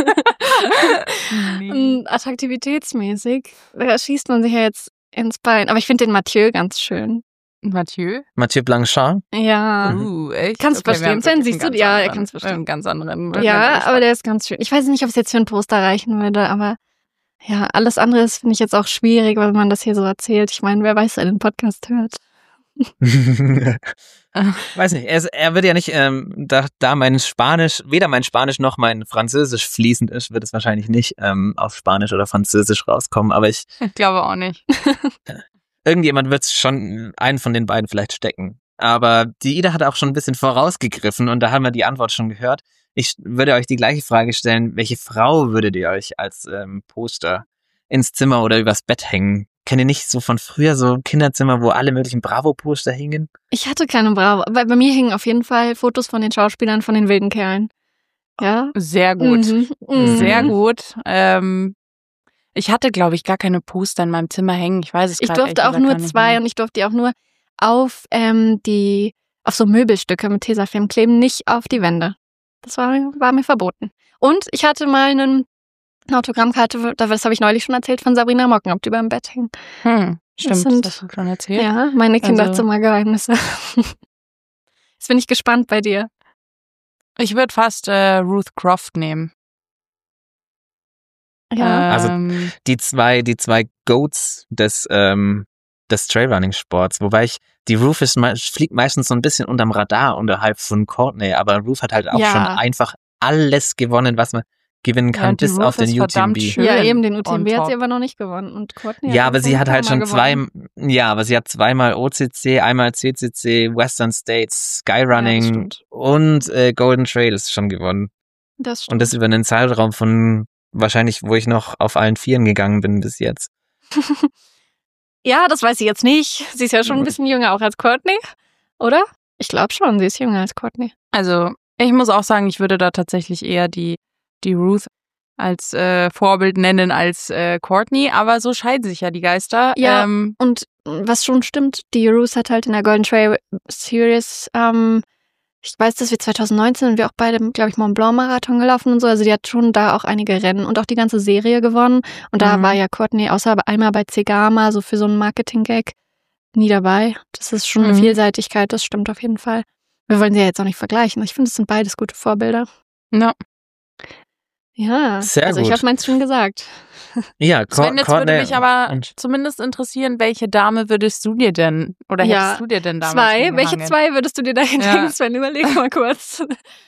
S2: Und attraktivitätsmäßig, da schießt man sich ja jetzt ins Bein. Aber ich finde den Mathieu ganz schön.
S3: Mathieu?
S4: Mathieu Blanchard?
S2: Ja.
S3: Uh, echt?
S2: Kannst du
S3: Okay, wir
S2: verstehen,
S3: haben
S2: Sven?
S3: wirklich
S2: Siehst
S3: einen
S2: du?
S3: ganz
S2: Ja, er
S3: anderen-
S2: kann's verstehen.
S3: einen ganz anderen.
S2: Ja, aber der ist ganz schön. Ich weiß nicht, ob es jetzt für ein Poster reichen würde, aber ja, alles andere ist, finde ich jetzt auch schwierig, weil man das hier so erzählt. Ich meine, wer weiß, wer den Podcast hört.
S4: Weiß nicht, er, er wird ja nicht, ähm, da, da mein Spanisch, weder mein Spanisch noch mein Französisch fließend ist, wird es wahrscheinlich nicht ähm, auf Spanisch oder Französisch rauskommen, aber ich,
S3: Ich glaube auch nicht.
S4: irgendjemand wird es schon einen von den beiden vielleicht stecken. Aber die Ida hat auch schon ein bisschen vorausgegriffen und da haben wir die Antwort schon gehört. Ich würde euch die gleiche Frage stellen, welche Frau würdet ihr euch als ähm, Poster ins Zimmer oder übers Bett hängen? Kennt ihr nicht so von früher so Kinderzimmer, wo alle möglichen Bravo-Poster hingen?
S2: Ich hatte keine Bravo, weil bei mir hingen auf jeden Fall Fotos von den Schauspielern, von den wilden Kerlen. Ja?
S3: Sehr gut.
S2: Mhm. Mhm.
S3: Sehr gut. Ähm, ich hatte, glaube ich, gar keine Poster in meinem Zimmer hängen. Ich weiß es
S2: Ich
S3: gerade
S2: durfte
S3: ehrlich
S2: auch
S3: gesagt
S2: nur
S3: gar nicht
S2: zwei
S3: mehr.
S2: und ich durfte die auch nur auf ähm, die, auf so Möbelstücke mit Tesafilm kleben, nicht auf die Wände. Das war, war mir verboten. Und ich hatte mal einen, eine Autogrammkarte, das habe ich neulich schon erzählt, von Sabrina Mockenhaupt, die beim Bett hing.
S3: Hm, stimmt,
S2: sind-
S3: das hast du schon erzählt.
S2: Ja, meine
S3: Also-
S2: Kinderzimmergeheimnisse. Jetzt bin ich gespannt bei dir.
S3: Ich würde fast äh, Ruth Croft nehmen.
S2: Ja.
S4: Also
S3: Ähm,
S4: die zwei, die zwei Goats des, ähm, des Trailrunning-Sports, wobei ich, die Ruth ist, me- fliegt meistens so ein bisschen unterm Radar unterhalb von Courtney, aber Ruth hat halt auch
S2: Ja.
S4: schon einfach alles gewonnen, was man gewinnen
S3: Ja,
S4: kann,
S3: und die
S4: bis
S3: Ruth
S4: auf den
S3: ist
S4: U T M
S3: verdammt
S4: B.
S3: schön.
S2: Ja, eben den U T
S3: on
S2: M B hat sie
S3: top.
S2: aber noch nicht gewonnen. Und Courtney
S4: Ja,
S2: hat
S4: aber
S2: auch
S4: sie
S2: schon
S4: hat
S2: ein
S4: halt
S2: paar
S4: schon
S2: Mal
S4: zwei,
S2: gewonnen.
S4: ja, aber sie hat zweimal O C C, einmal C C C, Western States,
S2: Ja, das
S4: Skyrunning
S2: stimmt.
S4: und äh, Golden Trails schon gewonnen.
S2: Das stimmt.
S4: Und das über einen Zeitraum von wahrscheinlich, wo ich noch auf allen Vieren gegangen bin bis jetzt.
S2: Ja, das weiß ich jetzt nicht. Sie ist ja schon ein bisschen jünger auch als Courtney, oder? Ich glaube schon, sie ist jünger als Courtney.
S3: Also, ich muss auch sagen, ich würde da tatsächlich eher die, die Ruth als äh, Vorbild nennen als äh, Courtney, aber so scheiden sich ja die Geister.
S2: Ja.
S3: Ähm,
S2: Und was schon stimmt, die Ruth hat halt in der Golden Trail Series, ähm, ich weiß, dass wir zwanzig neunzehn sind wir auch beide, glaube ich, Mont Blanc Marathon gelaufen und so. Also die hat schon da auch einige Rennen und auch die ganze Serie gewonnen. Und da
S3: Mhm.
S2: war ja Courtney außer einmal bei Zegama, so für so einen Marketing-Gag, nie dabei. Das ist schon eine
S3: Mhm.
S2: Vielseitigkeit, das stimmt auf jeden Fall. Wir wollen sie ja jetzt auch nicht vergleichen. Ich finde, es sind beides gute Vorbilder.
S3: ja.
S2: Ja,
S4: Sehr
S2: also ich
S4: gut.
S2: habe meins schon gesagt.
S4: Ja, Co-
S3: Sven, jetzt
S4: Courtney
S3: würde mich aber
S4: und
S3: zumindest interessieren, welche Dame würdest du dir denn, oder
S2: Ja,
S3: hättest du dir denn damals
S2: Zwei, welche
S3: hingehangen?
S2: zwei würdest du dir da
S3: Ja.
S2: hinhängen, Sven? Überleg mal kurz.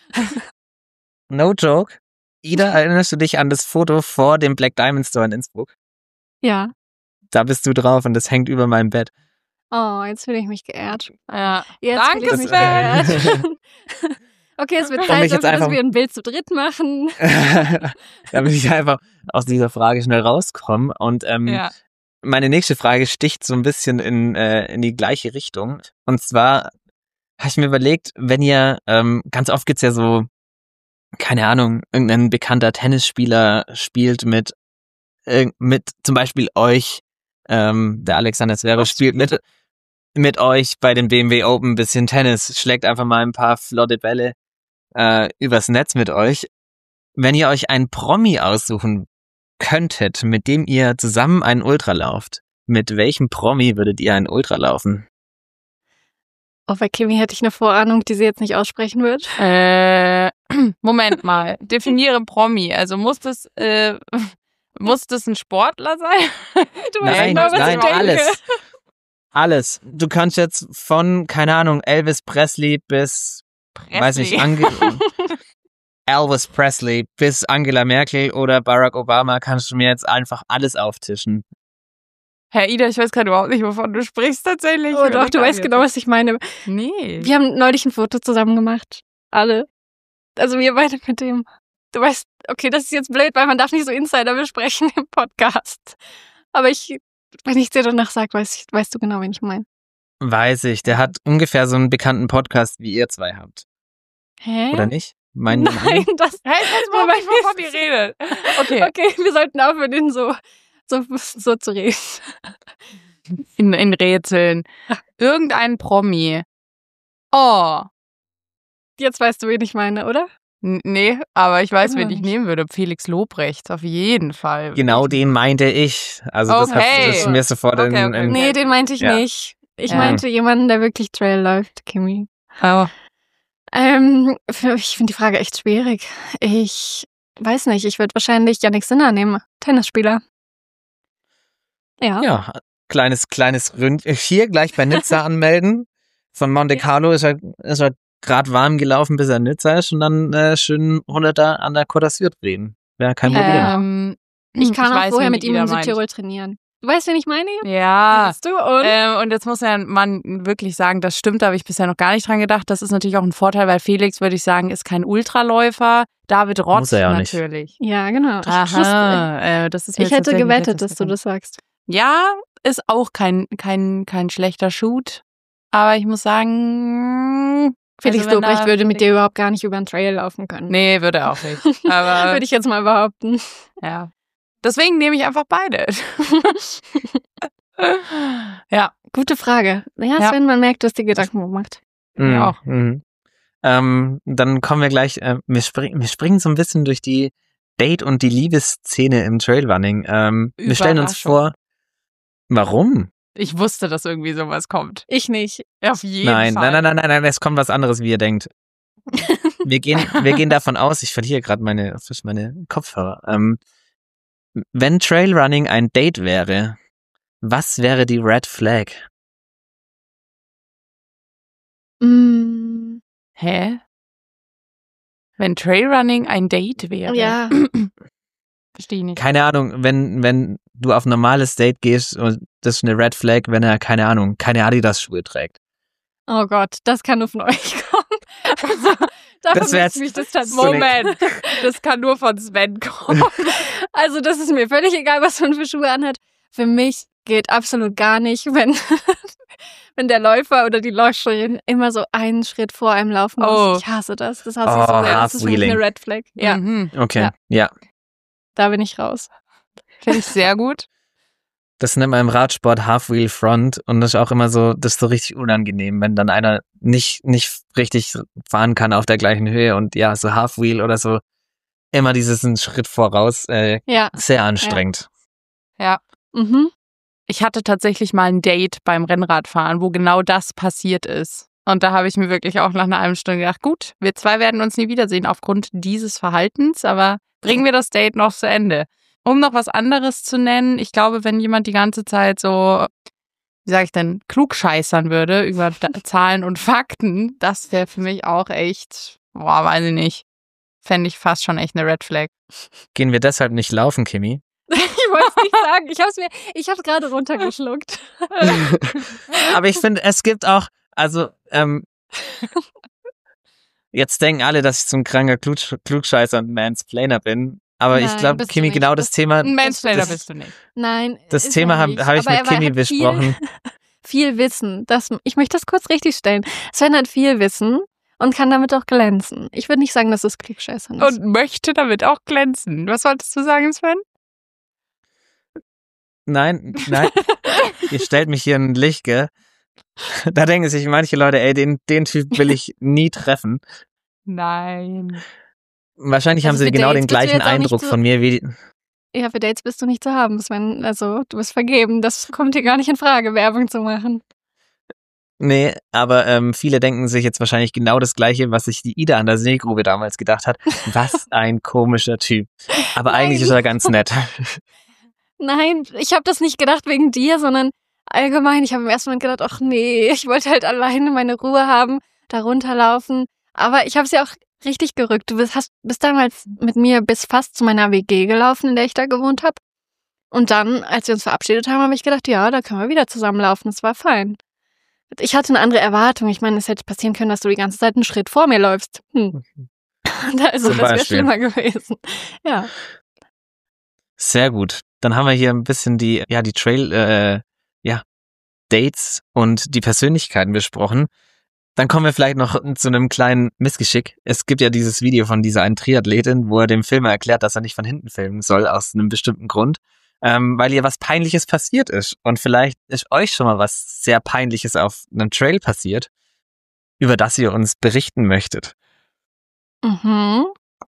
S4: no joke. Ida, erinnerst du dich an das Foto vor dem Black Diamond Store in Innsbruck?
S2: Ja.
S4: Da bist du drauf und das hängt über meinem Bett.
S2: Oh, jetzt fühle ich mich geehrt.
S3: Ja.
S2: Jetzt
S3: Danke,
S2: fühle ich mich
S3: Sven.
S2: geehrt. Okay, es wird
S4: Um
S2: Zeit
S4: mich jetzt
S2: dafür,
S4: einfach-
S2: dass wir ein Bild zu dritt machen.
S4: Damit ich einfach aus dieser Frage schnell rauskomme. Und ähm,
S3: Ja.
S4: meine nächste Frage sticht so ein bisschen in, äh, in die gleiche Richtung. Und zwar habe ich mir überlegt, wenn ihr, ähm, ganz oft gibt's ja so, keine Ahnung, irgendein bekannter Tennisspieler spielt mit, äh, mit zum Beispiel euch, ähm, der Alexander Zverev spielt mit, mit euch bei den B M W Open ein bisschen Tennis, schlägt einfach mal ein paar flotte Bälle äh, übers Netz mit euch. Wenn ihr euch einen Promi aussuchen könntet, mit dem ihr zusammen einen Ultra lauft, mit welchem Promi würdet ihr einen Ultra laufen?
S2: Oh, bei Kimi hätte ich eine Vorahnung, die sie jetzt nicht aussprechen wird.
S3: Äh, Moment mal. Definiere Promi. Also muss das, äh, muss das ein Sportler sein?
S2: Du
S3: weißt
S2: weißt
S3: genau, was ich
S4: nein,
S3: denke.
S4: alles. Alles. Du kannst jetzt von, keine Ahnung, Elvis Presley bis, weiß nicht, Ange Elvis Presley bis Angela Merkel oder Barack Obama kannst du mir jetzt einfach alles auftischen.
S3: Herr Ida, ich weiß gerade überhaupt nicht, wovon du sprichst tatsächlich.
S2: Oh doch, du weißt genau, was ich meine.
S3: Nee.
S2: Wir haben neulich ein Foto zusammen gemacht. Alle. Also wir beide mit dem. Du weißt, okay, das ist jetzt blöd, weil man darf nicht so Insider besprechen im Podcast. Aber ich, wenn ich dir danach sage, weißt, weißt du genau, wen ich meine.
S4: Weiß ich, der hat ungefähr so einen bekannten Podcast, wie ihr zwei habt.
S2: Hä?
S4: Oder nicht? Meinen die
S2: Nein, das.
S3: Hey, ich weiß überhaupt nicht, wovon ihr redet. Okay.
S2: Okay, wir sollten aufhören, den so, so, so zu reden.
S3: In, in Rätseln. Irgendein Promi. Oh.
S2: Jetzt weißt du, wen ich meine, oder?
S3: N- Nee, aber ich weiß,
S2: Immer
S3: wen ich
S2: nicht.
S3: nehmen würde. Felix Lobrecht, auf jeden Fall.
S4: Genau den meinte ich. Also das,
S3: Okay.
S4: hat, das ist mir sofort
S3: Okay,
S4: in,
S3: okay.
S4: in
S2: Nee, den meinte ich
S4: Ja.
S2: nicht. Ich
S3: Ja.
S2: meinte jemanden, der wirklich Trail läuft, Kimi.
S3: Oh.
S2: Ähm, für- ich finde die Frage echt schwierig. Ich weiß nicht, ich würde wahrscheinlich Yannick Sinner nehmen. Tennisspieler. Ja.
S4: Ja, kleines, kleines Ründ. Hier gleich bei Nizza anmelden. Von Monte Carlo ist er, ist er gerade warm gelaufen, bis er in Nizza ist und dann äh, schön hunderter an der Côte d'Azur drehen. Wäre kein
S2: Ja.
S4: Problem.
S3: Ähm,
S2: Ich kann auch
S3: weiß,
S2: vorher
S3: wen
S2: mit
S3: die
S2: ihm
S3: Ida
S2: in
S3: meint.
S2: Südtirol trainieren. Du weißt, wen ich meine?
S3: Ja.
S2: Siehst du? Und?
S3: Ähm, und jetzt muss ja man wirklich sagen, das stimmt, da habe ich bisher noch gar nicht dran gedacht. Das ist natürlich auch ein Vorteil, weil Felix, würde ich sagen, ist kein Ultraläufer. David Rott
S4: Muss er ja auch nicht.
S3: natürlich.
S2: Ja, genau. Ich, wusste,
S3: Aha, äh, das ist mir
S2: ich
S3: jetzt
S2: hätte
S3: tatsächlich
S2: gewettet,
S3: letztens
S2: dass du
S3: gekommen.
S2: das sagst.
S3: Ja, ist auch kein, kein, kein schlechter Shoot. Aber ich muss sagen,
S2: Felix
S3: also wenn
S2: Lobrecht
S3: da
S2: würde mit
S3: Felix-
S2: dir überhaupt gar nicht über den Trail laufen können.
S3: Nee, würde er auch nicht. Aber
S2: Würde ich jetzt mal behaupten.
S3: ja. Deswegen nehme ich einfach beide. ja.
S2: Gute Frage. Ja,
S3: Ja.
S2: Sven, man merkt, du hast dir Gedanken gemacht.
S4: Mhm.
S3: Ja, auch.
S4: Mhm. Ähm, dann kommen wir gleich, äh, wir, spring, wir springen so ein bisschen durch die Date- und die Liebesszene im Trailrunning. Ähm, wir stellen uns
S3: Überraschung.
S4: vor, warum?
S3: Ich wusste, dass irgendwie sowas kommt.
S2: Ich nicht.
S3: Auf jeden
S4: Nein,
S3: Fall.
S4: nein, nein, nein, nein, nein, es kommt was anderes, wie ihr denkt. wir gehen, wir gehen davon aus, ich verliere gerade meine, meine Kopfhörer. Ähm, wenn Trailrunning ein Date wäre, was wäre die Red Flag?
S2: Mm,
S3: Hä? Wenn Trailrunning ein Date wäre?
S2: ja.
S3: Verstehe ich nicht.
S4: Keine Ahnung, wenn, wenn du auf ein normales Date gehst und das ist eine Red Flag, wenn er, keine Ahnung, keine Adidas-Schuhe trägt.
S2: Oh Gott, das kann nur von euch kommen. Also, da
S4: Das wär
S2: vermisst mich das
S4: so
S2: tatsächlich.
S3: Moment, das kann nur von Sven kommen.
S2: Also das ist mir völlig egal, was man für Schuhe anhat. Für mich geht absolut gar nicht, wenn, wenn der Läufer oder die Läuferin immer so einen Schritt vor einem laufen muss.
S3: Oh.
S2: Ich hasse das. Das hasse ich
S4: Oh,
S2: so sehr. Das ist für mich
S4: Half-Wheeling.
S2: eine Red Flag. Ja,
S3: Mhm.
S4: Okay,
S2: Ja.
S4: ja.
S2: da bin ich raus.
S3: Finde ich sehr gut.
S4: Das nennt man im Radsport Half-Wheel Front und das ist auch immer so, das ist so richtig unangenehm, wenn dann einer nicht, nicht richtig fahren kann auf der gleichen Höhe und ja, so Half-Wheel oder so, immer dieses einen Schritt voraus, äh,
S2: Ja.
S4: sehr anstrengend.
S3: Ja.
S2: Mhm.
S3: Ich hatte tatsächlich mal ein Date beim Rennradfahren, wo genau das passiert ist. Und da habe ich mir wirklich auch nach einer halben Stunde gedacht, gut, wir zwei werden uns nie wiedersehen aufgrund dieses Verhaltens, aber bringen wir das Date noch zu Ende. Um noch was anderes zu nennen, ich glaube, wenn jemand die ganze Zeit so, wie sage ich denn, klugscheißern würde über da- Zahlen und Fakten, das wäre für mich auch echt, boah, weiß ich nicht, fände ich fast schon echt eine Red Flag.
S4: Gehen wir deshalb nicht laufen, Kimi?
S2: Ich wollte es nicht sagen. Ich habe es mir, ich habe es gerade runtergeschluckt.
S4: Aber ich finde, es gibt auch, also, ähm, jetzt denken alle, dass ich so ein kranker Klug- Klugscheißer und Mansplainer bin. Aber ich
S2: Nein,
S4: glaube,
S2: bist du
S4: Kimi,
S2: nicht.
S4: genau das
S2: Das-
S4: Thema,
S3: Ein Mansplainer
S4: das-
S3: bist du nicht.
S2: Nein.
S4: das
S2: ist
S4: Thema
S2: er
S4: habe
S2: nicht.
S4: hab ich
S2: Aber
S4: mit
S2: er war-
S4: Kimi
S2: hat
S4: besprochen.
S2: Viel, viel Wissen. Das, ich möchte das kurz richtig stellen. Sven hat viel Wissen und kann damit auch glänzen. Ich würde nicht sagen, dass es Klugscheißern ist.
S3: Und möchte damit auch glänzen. Was wolltest du sagen, Sven?
S4: Nein, nein, ihr stellt mich hier in ein Licht, gell? Da denken sich manche Leute, ey, den, den Typ will ich nie treffen.
S3: Nein.
S4: Wahrscheinlich
S2: Also
S4: haben sie
S2: für
S4: genau
S2: Dates
S4: den
S2: bist du
S4: gleichen
S2: jetzt auch nicht
S4: Eindruck
S2: so-
S4: von mir wie,
S2: Ja, für Dates bist du nicht zu haben, Sven. Also, du bist vergeben. Das kommt hier gar nicht in Frage, Werbung zu machen.
S4: nee, aber ähm, viele denken sich jetzt wahrscheinlich genau das Gleiche, was sich die Ida an der Seegrube damals gedacht hat. Was ein komischer Typ. Aber
S2: Nein.
S4: eigentlich ist er ganz nett.
S2: Nein, ich habe das nicht gedacht wegen dir, sondern allgemein. Ich habe im ersten Moment gedacht, ach nee, ich wollte halt alleine meine Ruhe haben, da runterlaufen. Aber ich habe es ja auch richtig gerückt. Du bist, hast, bist damals mit mir bis fast zu meiner W G gelaufen, in der ich da gewohnt habe. Und dann, als wir uns verabschiedet haben, habe ich gedacht, ja, da können wir wieder zusammenlaufen. Das war fein. Ich hatte eine andere Erwartung. Ich meine, es hätte passieren können, dass du die ganze Zeit einen Schritt vor mir läufst. Hm. Also,
S4: Zum
S2: das wäre
S4: Beispiel.
S2: schlimmer gewesen. Ja.
S4: Sehr gut. Dann haben wir hier ein bisschen die, ja, die Trail, äh, ja, Dates und die Persönlichkeiten besprochen. Dann kommen wir vielleicht noch zu einem kleinen Missgeschick. Es gibt ja dieses Video von dieser einen Triathletin, wo er dem Filmer erklärt, dass er nicht von hinten filmen soll, aus einem bestimmten Grund, ähm, weil ihr was Peinliches passiert ist. Und vielleicht ist euch schon mal was sehr Peinliches auf einem Trail passiert, über das ihr uns berichten möchtet.
S2: Mhm.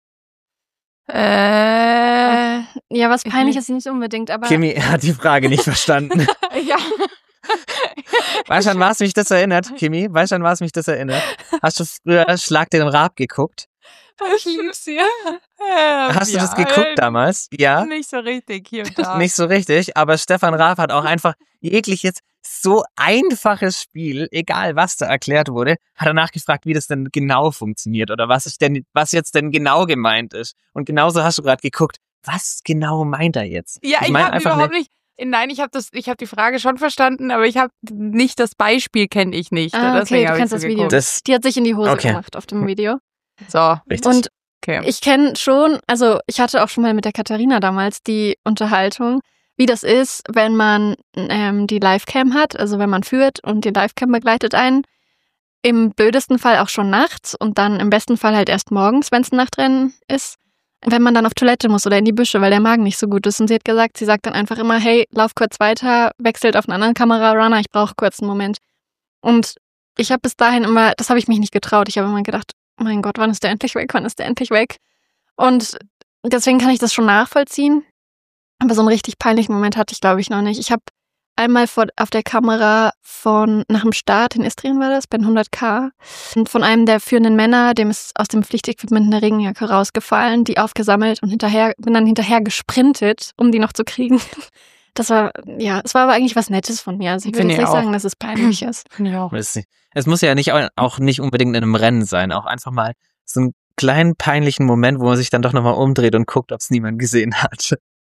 S3: Äh,
S2: Äh, ja, was
S3: ich
S2: peinlich
S3: nicht.
S2: ist nicht unbedingt, aber
S4: Kimi hat die Frage nicht verstanden.
S3: ja.
S4: Weißt du, an was mich das erinnert, Kimi? Weißt du, an was mich das erinnert? Hast du früher Schlag den Raab geguckt?
S3: Ich lieb's ja. Ähm,
S4: Hast du
S3: ja,
S4: das geguckt damals? Ja?
S3: Nicht so richtig hier und da.
S4: Nicht so richtig, aber Stefan Raab hat auch einfach jegliches so einfaches Spiel, egal was da erklärt wurde, hat er nachgefragt, wie das denn genau funktioniert oder was ist denn, was jetzt denn genau gemeint ist. Und genauso hast du gerade geguckt, was genau meint er jetzt?
S3: Ja, ich,
S4: mein
S3: habe
S4: einfach
S3: überhaupt
S4: eine-
S3: nicht. Nein, ich habe das, ich habe die Frage schon verstanden, aber ich habe nicht das Beispiel kenne ich nicht.
S2: Ah, okay,
S3: Deswegen
S2: du
S3: habe ich
S2: kennst
S3: so
S2: das Video.
S3: geguckt.
S4: Das,
S2: die hat sich in die Hose
S4: Okay.
S2: gemacht auf dem Video.
S3: So,
S4: richtig.
S2: Und
S3: okay.
S2: ich kenne schon, also ich hatte auch schon mal mit der Katharina damals die Unterhaltung, wie das ist, wenn man ähm, die Livecam hat, also wenn man führt und die Livecam begleitet einen. Im blödesten Fall auch schon nachts und dann im besten Fall halt erst morgens, wenn es ein Nachtrennen ist. Wenn man dann auf Toilette muss oder in die Büsche, weil der Magen nicht so gut ist. Und sie hat gesagt, sie sagt dann einfach immer, hey, lauf kurz weiter, wechselt auf einen anderen Kamera-Runner, ich brauche kurz einen Moment. Und ich habe bis dahin immer, das habe ich mich nicht getraut. Ich habe immer gedacht, mein Gott, wann ist der endlich weg, wann ist der endlich weg? Und deswegen kann ich das schon nachvollziehen. Aber so einen richtig peinlichen Moment hatte ich, glaube ich, noch nicht. Ich habe einmal vor, auf der Kamera von nach dem Start in Istrien war das, bei hundert K. Und von einem der führenden Männer, dem ist aus dem Pflichtequipment eine Regenjacke rausgefallen, die aufgesammelt und hinterher bin dann hinterher gesprintet, um die noch zu kriegen. Das war, ja, es war aber eigentlich was Nettes von mir. Also ich würde jetzt nicht sagen, dass es peinlich ist.
S3: Finde ich auch.
S4: Es, es muss ja nicht auch nicht unbedingt in einem Rennen sein, auch einfach mal so einen kleinen peinlichen Moment, wo man sich dann doch nochmal umdreht und guckt, ob es niemand gesehen hat.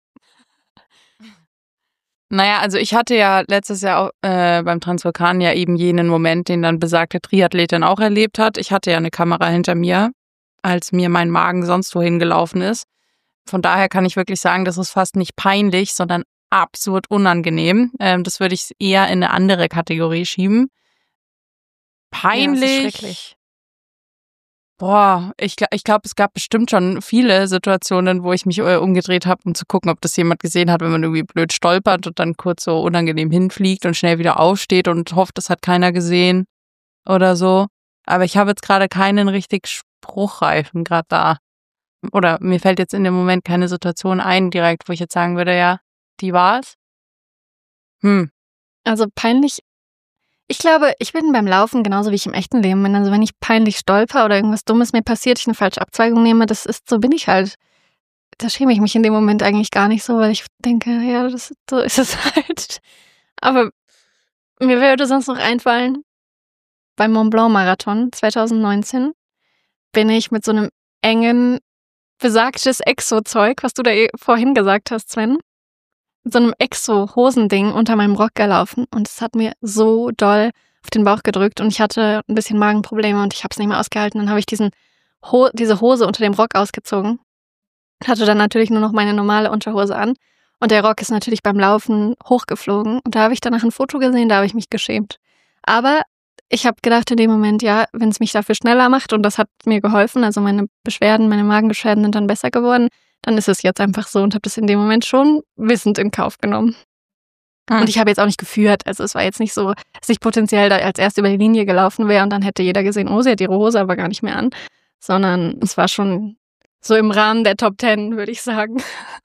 S3: Naja, also ich hatte ja letztes Jahr auch, äh, beim Transvulkan ja eben jenen Moment, den dann besagte Triathletin auch erlebt hat. Ich hatte ja eine Kamera hinter mir, als mir mein Magen sonst wohin gelaufen ist. Von daher kann ich wirklich sagen, das ist fast nicht peinlich, sondern absurd unangenehm. Ähm, das würde ich eher in eine andere Kategorie schieben. Peinlich.
S2: Ja, das ist schrecklich.
S3: Boah, ich, ich glaube, es gab bestimmt schon viele Situationen, wo ich mich äh, umgedreht habe, um zu gucken, ob das jemand gesehen hat, wenn man irgendwie blöd stolpert und dann kurz so unangenehm hinfliegt und schnell wieder aufsteht und hofft, das hat keiner gesehen oder so. Aber ich habe jetzt gerade keinen richtig spruchreifen gerade da. Oder mir fällt jetzt in dem Moment keine Situation ein direkt, wo ich jetzt sagen würde, ja, die war es. Hm.
S2: Also peinlich. Ich glaube, ich bin beim Laufen genauso wie ich im echten Leben bin. Also wenn ich peinlich stolper oder irgendwas Dummes mir passiert, ich eine falsche Abzweigung nehme, das ist, so bin ich halt. Da schäme ich mich in dem Moment eigentlich gar nicht so, weil ich denke, ja, das, so ist es halt. Aber mir würde sonst noch einfallen, beim Mont Blanc Marathon zwanzig neunzehn bin ich mit so einem engen, besagtes Exo-Zeug, was du da eh vorhin gesagt hast, Sven, mit so einem Exo-Hosending unter meinem Rock gelaufen und es hat mir so doll auf den Bauch gedrückt und ich hatte ein bisschen Magenprobleme und ich habe es nicht mehr ausgehalten. Dann habe ich diesen Ho- diese Hose unter dem Rock ausgezogen, hatte dann natürlich nur noch meine normale Unterhose an und der Rock ist natürlich beim Laufen hochgeflogen und da habe ich danach ein Foto gesehen, da habe ich mich geschämt. Aber ich habe gedacht in dem Moment, ja, wenn es mich dafür schneller macht und das hat mir geholfen, also meine Beschwerden, meine Magenbeschwerden sind dann besser geworden, dann ist es jetzt einfach so und habe das in dem Moment schon wissend in Kauf genommen. Hm. Und ich habe jetzt auch nicht geführt, also es war jetzt nicht so, dass ich potenziell da als erst über die Linie gelaufen wäre und dann hätte jeder gesehen, oh, sie hat ihre Hose aber gar nicht mehr an, sondern es war schon so im Rahmen der Top Ten, würde ich sagen.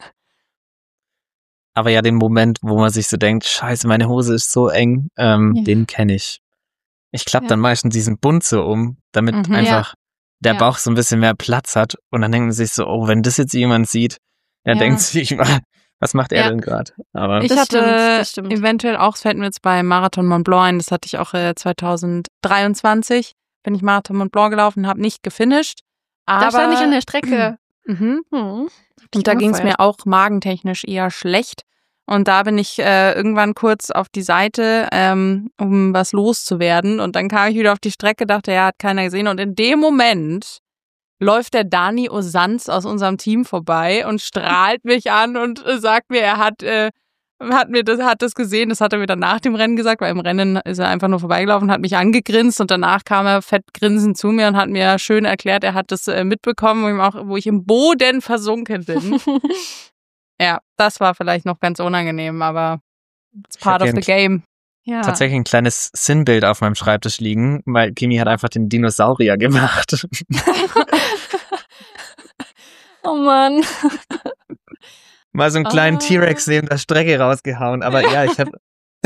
S4: Aber ja, den Moment, wo man sich so denkt, scheiße, meine Hose ist so eng, ähm,
S2: Ja.
S4: den kenne ich. Ich klappe
S2: Ja.
S4: dann meistens diesen Bund so um, damit
S3: Mhm.
S4: einfach der
S2: Ja.
S4: Bauch so ein bisschen mehr Platz hat. Und dann denkt man sich so, oh, wenn das jetzt jemand sieht, der
S2: Ja.
S4: denkt sich mal, was macht er
S2: Ja.
S4: denn gerade? Aber
S3: Ich
S2: Das
S3: hatte
S2: stimmt, das stimmt.
S3: eventuell auch, es fällt mir jetzt bei Marathon Mont Blanc ein, das hatte ich auch äh, zwanzig dreiundzwanzig, bin ich Marathon Mont Blanc gelaufen, habe nicht gefinisht. Aber,
S2: Da stand ich an der Strecke.
S3: Mhm.
S2: Hm.
S3: Und da ging es mir auch magentechnisch eher schlecht. Und da bin ich äh, irgendwann kurz auf die Seite, ähm, um was loszuwerden. Und dann kam ich wieder auf die Strecke, dachte, ja, hat keiner gesehen. Und in dem Moment läuft der Dani Osanz aus unserem Team vorbei und strahlt mich an und äh, sagt mir, er hat, äh, hat mir das, hat das gesehen. Das hat er mir dann nach dem Rennen gesagt, weil im Rennen ist er einfach nur vorbeigelaufen, hat mich angegrinst und danach kam er fett grinsend zu mir und hat mir schön erklärt, er hat das äh, mitbekommen, wo ich, auch, wo ich im Boden versunken bin. Ja, das war vielleicht noch ganz unangenehm, aber it's part of the game.
S2: Ja.
S4: tatsächlich ein kleines Sinnbild auf meinem Schreibtisch liegen, weil Kimi hat einfach den Dinosaurier gemacht.
S2: Oh Mann.
S4: Mal so einen kleinen
S2: Ah.
S4: T-Rex neben der Strecke rausgehauen, aber ja, ich habe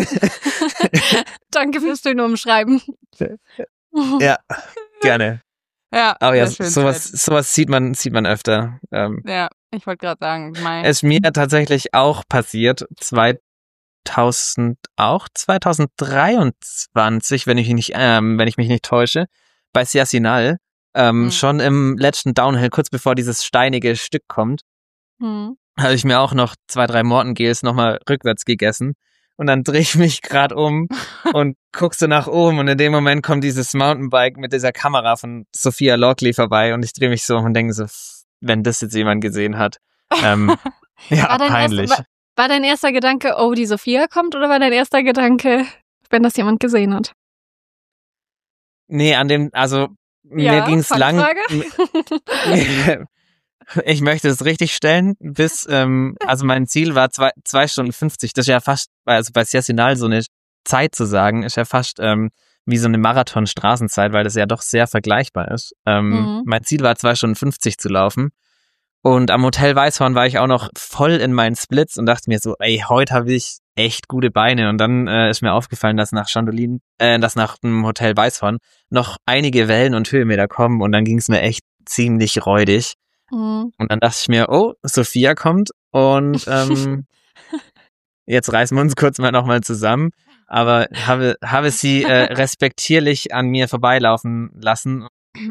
S2: Danke fürs schöne Umschreiben.
S4: ja, gerne.
S3: Ja,
S4: Aber ja,
S3: sehr schön,
S4: sowas,
S3: Fred.
S4: sowas sieht man, sieht man öfter. Ähm,
S3: Ja, ich wollte gerade sagen, mein.
S4: es ist mir tatsächlich auch passiert, zweitausend, auch zweitausenddreiundzwanzig, wenn ich mich nicht, ähm, wenn ich mich nicht täusche, bei Siasinal, ähm,
S3: Mhm.
S4: schon im letzten Downhill, kurz bevor dieses steinige Stück kommt,
S2: Hm.
S4: habe ich mir auch noch zwei, drei Mortengels nochmal rückwärts gegessen. Und dann drehe ich mich gerade um und guck so nach oben und in dem Moment kommt dieses Mountainbike mit dieser Kamera von Sophia Lockley vorbei und ich drehe mich so um und denke so, wenn das jetzt jemand gesehen hat. Ähm, ja,
S2: War dein
S4: peinlich.
S2: erster- War dein erster Gedanke, oh, die Sophia kommt, oder war dein erster Gedanke, wenn das jemand gesehen hat?
S4: Nee, an dem, also mir
S2: Ja,
S4: ging's lang.
S2: Fangfrage?
S4: Ich möchte es richtig stellen, bis, ähm, also mein Ziel war zwei, zwei Stunden fünfzig. Das ist ja fast, also bei Siasinal so eine Zeit zu sagen, ist ja fast ähm, wie so eine Marathon-Straßenzeit, weil das ja doch sehr vergleichbar ist. Ähm,
S2: Mhm.
S4: Mein Ziel war zwei Stunden fünfzig zu laufen. Und am Hotel Weißhorn war ich auch noch voll in meinen Splits und dachte mir so, ey, heute habe ich echt gute Beine. Und dann äh, ist mir aufgefallen, dass nach Chandolin, äh, dass nach dem Hotel Weißhorn noch einige Wellen und Höhenmeter kommen und dann ging es mir echt ziemlich räudig.
S2: Mhm.
S4: Und dann dachte ich mir, oh, Sophia kommt und ähm, jetzt reißen wir uns kurz mal nochmal zusammen. Aber habe, habe sie äh, respektierlich an mir vorbeilaufen lassen.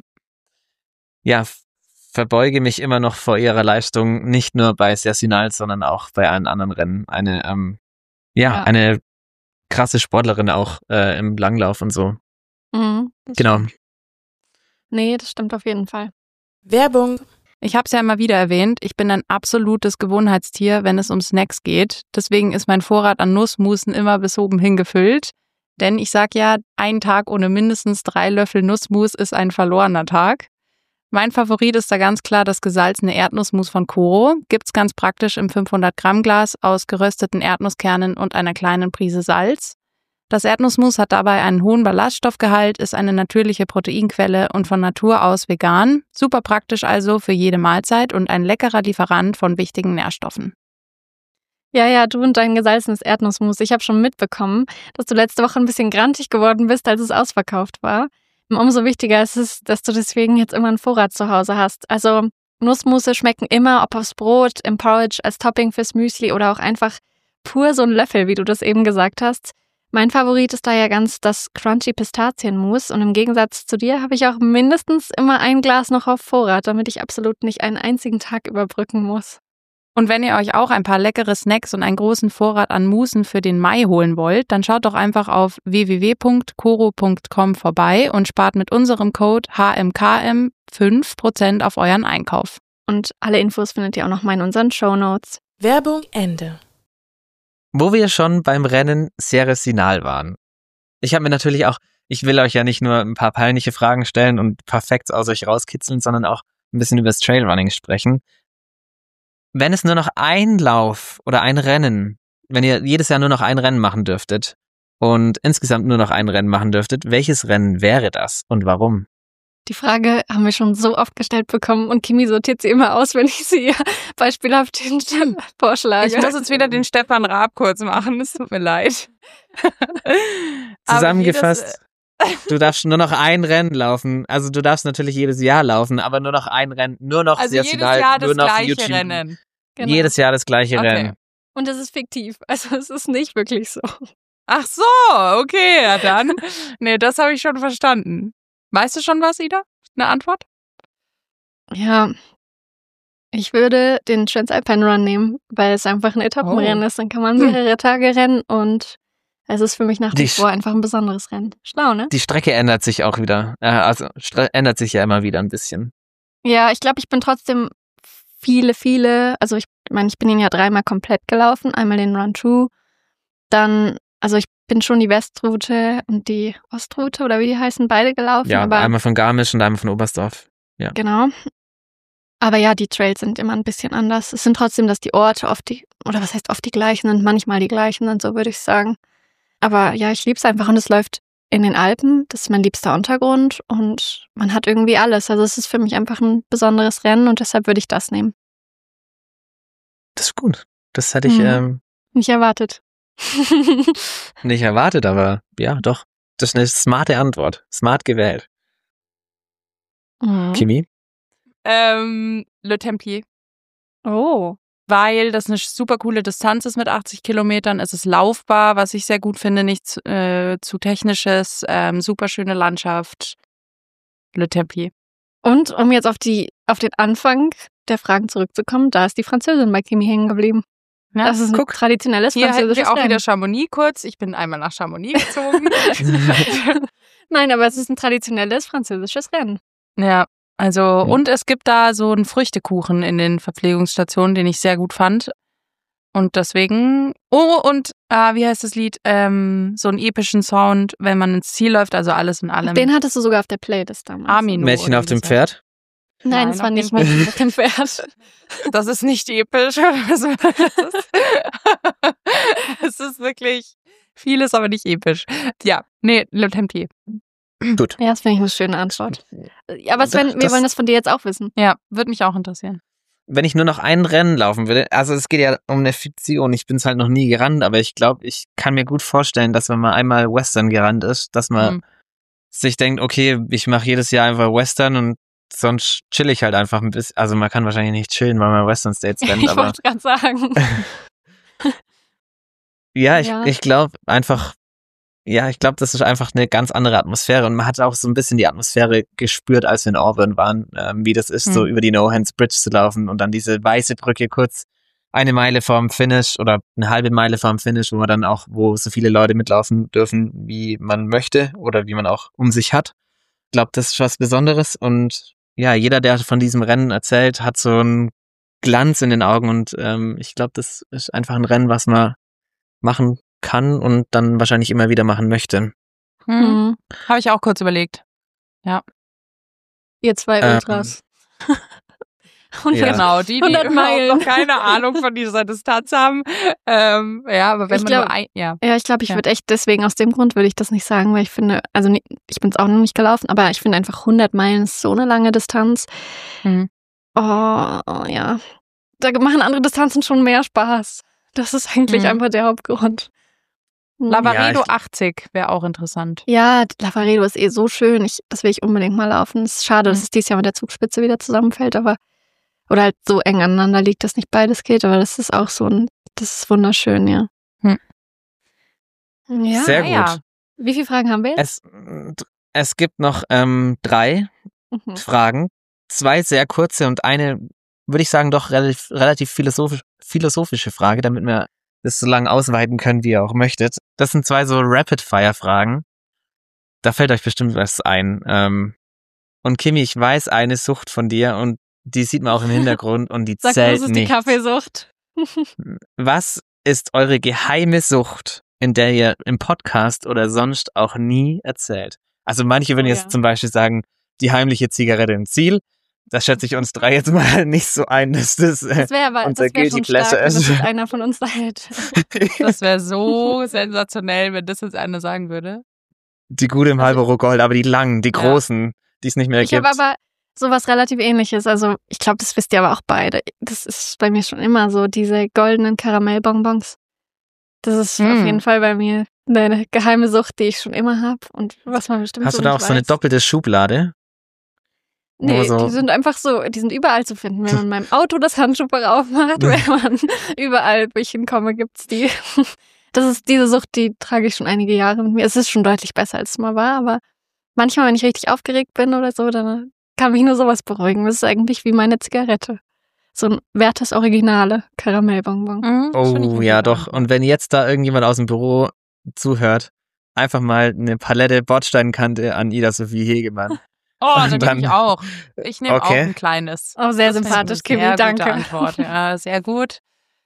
S4: Ja, verbeuge mich immer noch vor ihrer Leistung, nicht nur bei Cercinal, sondern auch bei allen anderen Rennen. Eine, ähm, ja,
S2: Ja.
S4: eine krasse Sportlerin auch äh, im Langlauf und so.
S2: Mhm.
S4: Genau.
S2: Nee, das stimmt auf jeden Fall.
S1: Werbung.
S3: Ich habe es ja immer wieder erwähnt, ich bin ein absolutes Gewohnheitstier, wenn es um Snacks geht. Deswegen ist mein Vorrat an Nussmusen immer bis oben hin gefüllt. Denn ich sag ja, ein Tag ohne mindestens drei Löffel Nussmus ist ein verlorener Tag. Mein Favorit ist da ganz klar das gesalzene Erdnussmus von Koro. Gibt's ganz praktisch im fünfhundert Gramm Glas aus gerösteten Erdnusskernen und einer kleinen Prise Salz. Das Erdnussmus hat dabei einen hohen Ballaststoffgehalt, ist eine natürliche Proteinquelle und von Natur aus vegan. Super praktisch also für jede Mahlzeit und ein leckerer Lieferant von wichtigen Nährstoffen.
S2: Ja, ja, du und dein gesalzenes Erdnussmus. Ich habe schon mitbekommen, dass du letzte Woche ein bisschen grantig geworden bist, als es ausverkauft war. Umso wichtiger ist es, dass du deswegen jetzt immer einen Vorrat zu Hause hast. Also Nussmusse schmecken immer, ob aufs Brot, im Porridge, als Topping fürs Müsli oder auch einfach pur so ein Löffel, wie du das eben gesagt hast. Mein Favorit ist da ja ganz das Crunchy Pistazienmus und im Gegensatz zu dir habe ich auch mindestens immer ein Glas noch auf Vorrat, damit ich absolut nicht einen einzigen Tag überbrücken muss.
S3: Und wenn ihr euch auch ein paar leckere Snacks und einen großen Vorrat an Musen für den Mai holen wollt, dann schaut doch einfach auf w w w punkt koro punkt com vorbei und spart mit unserem Code H M K M fünf Prozent auf euren Einkauf.
S2: Und alle Infos findet ihr auch noch mal in unseren Shownotes.
S1: Werbung Ende.
S4: Wo wir schon beim Rennen Cercinal waren. Ich habe mir natürlich auch, ich will euch ja nicht nur ein paar peinliche Fragen stellen und ein paar Facts aus euch rauskitzeln, sondern auch ein bisschen über das Trailrunning sprechen. Wenn es nur noch ein Lauf oder ein Rennen, wenn ihr jedes Jahr nur noch ein Rennen machen dürftet und insgesamt nur noch ein Rennen machen dürftet, welches Rennen wäre das und warum?
S2: Die Frage haben wir schon so oft gestellt bekommen und Kimi sortiert sie immer aus, wenn ich sie ihr beispielhaft hinstelle, vorschlage.
S3: Ich muss jetzt wieder den Stefan Raab kurz machen, es tut mir leid.
S4: Zusammengefasst, du darfst nur noch ein Rennen laufen. Also du darfst natürlich jedes Jahr laufen, aber nur noch ein Rennen, nur noch
S3: Also jedes
S4: Cercinal,
S3: Jahr
S4: nur
S3: das
S4: noch
S3: gleiche
S4: YouTube.
S3: Rennen.
S2: Genau.
S4: Jedes Jahr das gleiche
S3: Okay.
S4: Rennen.
S2: Und es ist fiktiv, also es ist nicht wirklich so.
S3: Ach so, okay, ja dann. Nee, das habe ich schon verstanden. Weißt du schon was, Ida? Eine Antwort?
S2: Ja, ich würde den Transalpine Run nehmen, weil es einfach ein Etappenrennen
S3: Oh.
S2: ist. Dann kann man mehrere Tage rennen und es ist für mich nach wie
S4: Die
S2: vor einfach ein besonderes Rennen. Schlau, ne?
S4: Die Strecke ändert sich auch wieder. Äh, also Stre- ändert sich ja immer wieder ein bisschen.
S2: Ja, ich glaube, ich bin trotzdem viele, viele, also ich meine, ich bin ihn ja dreimal komplett gelaufen. Einmal den Run True, dann, also ich bin schon die Westroute und die Ostroute oder wie die heißen, beide gelaufen.
S4: Ja,
S2: aber
S4: einmal von Garmisch und einmal von Oberstdorf. Ja.
S2: Genau. Aber ja, die Trails sind immer ein bisschen anders. Es sind trotzdem, dass die Orte oft die, oder was heißt oft die gleichen sind, manchmal die gleichen sind, so würde ich sagen. Aber ja, ich liebe es einfach und es läuft in den Alpen. Das ist mein liebster Untergrund und man hat irgendwie alles. Also es ist für mich einfach ein besonderes Rennen und deshalb würde ich das nehmen.
S4: Das ist gut. Das hatte ich
S2: Mhm.
S4: ähm,
S2: Nicht erwartet.
S4: nicht erwartet, aber ja, doch. Das ist eine smarte Antwort. Smart gewählt.
S2: Mhm.
S4: Kimi?
S3: Ähm, Le Templier.
S2: Oh.
S3: Weil das eine super coole Distanz ist mit achtzig Kilometern. Es ist laufbar, was ich sehr gut finde, nichts äh, zu technisches, ähm, super schöne Landschaft. Le Templier.
S2: Und um jetzt auf die, auf den Anfang der Fragen zurückzukommen, da ist die Französin bei Kimi hängen geblieben.
S3: Ja,
S2: Das ist ein
S3: guck,
S2: traditionelles
S3: hier hätten
S2: französisches
S3: wir auch
S2: Rennen.
S3: wieder Chamonix kurz. Ich bin einmal nach Chamonix gezogen.
S2: Nein, aber es ist ein traditionelles französisches Rennen.
S3: Ja, also und es gibt da so einen Früchtekuchen in den Verpflegungsstationen, den ich sehr gut fand. Und deswegen, oh, und ah, wie heißt das Lied? Ähm, so einen epischen Sound, wenn man ins Ziel läuft, also alles in allem.
S2: Den hattest du sogar auf der Playlist damals.
S3: Amino.
S4: Mädchen
S3: oder
S4: auf
S3: wie
S4: dem
S3: das
S4: Pferd?
S2: Nein,
S3: Nein,
S2: es war
S3: auf
S2: nicht
S3: jeden Fall.
S2: mit auf dem Pferd.
S3: Das ist nicht episch. Es ist, es ist wirklich vieles, aber nicht episch. Ja, nee, Le Templier.
S4: Gut.
S2: Ja, das finde ich eine schöne Antwort. Ja, aber Sven,
S4: Das-
S2: wir wollen das von dir jetzt auch wissen.
S3: Ja, würde mich auch interessieren.
S4: wenn ich nur noch ein Rennen laufen würde, also es geht ja um eine Fiktion, ich bin es halt noch nie gerannt, aber ich glaube, ich kann mir gut vorstellen, dass wenn man einmal Western gerannt ist, dass man mhm. sich denkt, okay, ich mache jedes Jahr einfach Western und sonst chill ich halt einfach ein bisschen. Also man kann wahrscheinlich nicht chillen, weil man Western States rennt,
S2: ich
S4: aber...
S2: wollte gerade sagen.
S4: ja, ich,
S2: ja.
S4: ich glaube einfach, ja, ich glaube, das ist einfach eine ganz andere Atmosphäre und man hat auch so ein bisschen die Atmosphäre gespürt, als wir in Auburn waren, ähm, wie das ist, hm. so über die No-Hands Bridge zu laufen und dann diese weiße Brücke kurz eine Meile vorm Finish oder eine halbe Meile vorm Finish, wo man dann auch, wo so viele Leute mitlaufen dürfen, wie man möchte oder wie man auch um sich hat. Ich glaube, das ist was Besonderes und ja, jeder, der von diesem Rennen erzählt, hat so einen Glanz in den Augen und ähm, ich glaube, das ist einfach ein Rennen, was man machen kann und dann wahrscheinlich immer wieder machen möchte.
S3: Mhm. Habe ich auch kurz überlegt. Ja.
S2: Ihr zwei
S4: Ähm,
S2: Ultras.
S3: Und
S4: ja.
S3: genau, die, die
S2: hundert Meilen.
S3: noch keine Ahnung von dieser Distanz haben. Ähm, ja, aber wenn
S2: ich
S3: man
S2: glaub,
S3: nur ein, ja.
S2: Ja, ich glaube, ich
S3: ja.
S2: würde echt, deswegen aus dem Grund würde ich das nicht sagen, weil ich finde, also ich bin es auch noch nicht gelaufen, aber ich finde einfach hundert Meilen ist so eine lange Distanz.
S3: Mhm.
S2: Oh, oh, ja. Da machen andere Distanzen schon mehr Spaß. Das ist eigentlich
S3: mhm.
S2: einfach der Hauptgrund.
S3: Lavaredo
S4: ja, ich,
S3: achtzig wäre auch interessant.
S2: Ja, Lavaredo ist eh so schön. Ich, das will ich unbedingt mal laufen. Es ist schade, mhm. dass es dieses Jahr mit der Zugspitze wieder zusammenfällt, aber oder halt so eng aneinander liegt, dass nicht beides geht, aber das ist auch so ein, das ist wunderschön, ja.
S3: Hm.
S2: Ja,
S4: sehr gut.
S2: Ja. Wie viele Fragen haben wir jetzt?
S4: Es, es gibt noch ähm, drei mhm. Fragen. Zwei sehr kurze und eine, würde ich sagen, doch relativ, relativ philosophisch, philosophische Frage, damit wir das so lange ausweiten können, wie ihr auch möchtet. Das sind zwei so Rapid-Fire-Fragen. Da fällt euch bestimmt was ein. Ähm, und Kimi, ich weiß eine Sucht von dir und die sieht man auch im Hintergrund und die
S2: Sag,
S4: zählt
S2: was ist
S4: nicht.
S2: Die Kaffeesucht?
S4: Was ist eure geheime Sucht, in der ihr im Podcast oder sonst auch nie erzählt? Also manche würden
S2: oh,
S4: jetzt
S2: ja.
S4: zum Beispiel sagen, die heimliche Zigarette im Ziel. Das schätze ich uns drei jetzt mal nicht so ein, dass das, äh,
S2: das wär aber,
S4: unser
S2: das wär
S4: Guilty
S2: schon
S4: Pleasure
S2: stark,
S4: ist.
S2: dass das einer von uns da hält.
S3: Das wäre so sensationell, wenn das jetzt einer sagen würde.
S4: Die gute im
S2: Also,
S4: Marlboro Gold, aber die langen, die
S3: ja.
S4: großen, die es nicht mehr
S2: ich
S4: gibt.
S2: Ich habe aber sowas relativ Ähnliches. Also ich glaube, das wisst ihr aber auch beide. Das ist bei mir schon immer so, diese goldenen Karamellbonbons. Das ist hm. auf jeden Fall bei mir eine geheime Sucht, die ich schon immer habe und was man bestimmt
S4: Hast
S2: so
S4: du da
S2: nicht
S4: auch
S2: weiß.
S4: so eine doppelte Schublade?
S2: Nee,
S4: so
S2: die sind einfach so, die sind überall zu finden. Wenn man in meinem Auto das Handschuhfach aufmacht, wenn man überall, wo ich hinkomme, gibt's die. Das ist diese Sucht, die trage ich schon einige Jahre mit mir. Es ist schon deutlich besser, als es mal war, aber manchmal, wenn ich richtig aufgeregt bin oder so, dann kann mich nur sowas beruhigen. Das ist eigentlich wie meine Zigarette. So ein wertes Originale Karamellbonbon.
S3: Mhm,
S4: oh ja, doch. Und wenn jetzt da irgendjemand aus dem Büro zuhört, einfach mal eine Palette Bordsteinkante an Ida Sophie Hegemann.
S3: Oh, dann nehme ich auch. Ich nehme
S4: okay.
S3: auch ein kleines.
S2: Oh, sehr
S3: das
S2: sympathisch, Kimi,
S3: sehr
S2: danke.
S3: Gute Antwort. Ja, sehr gut.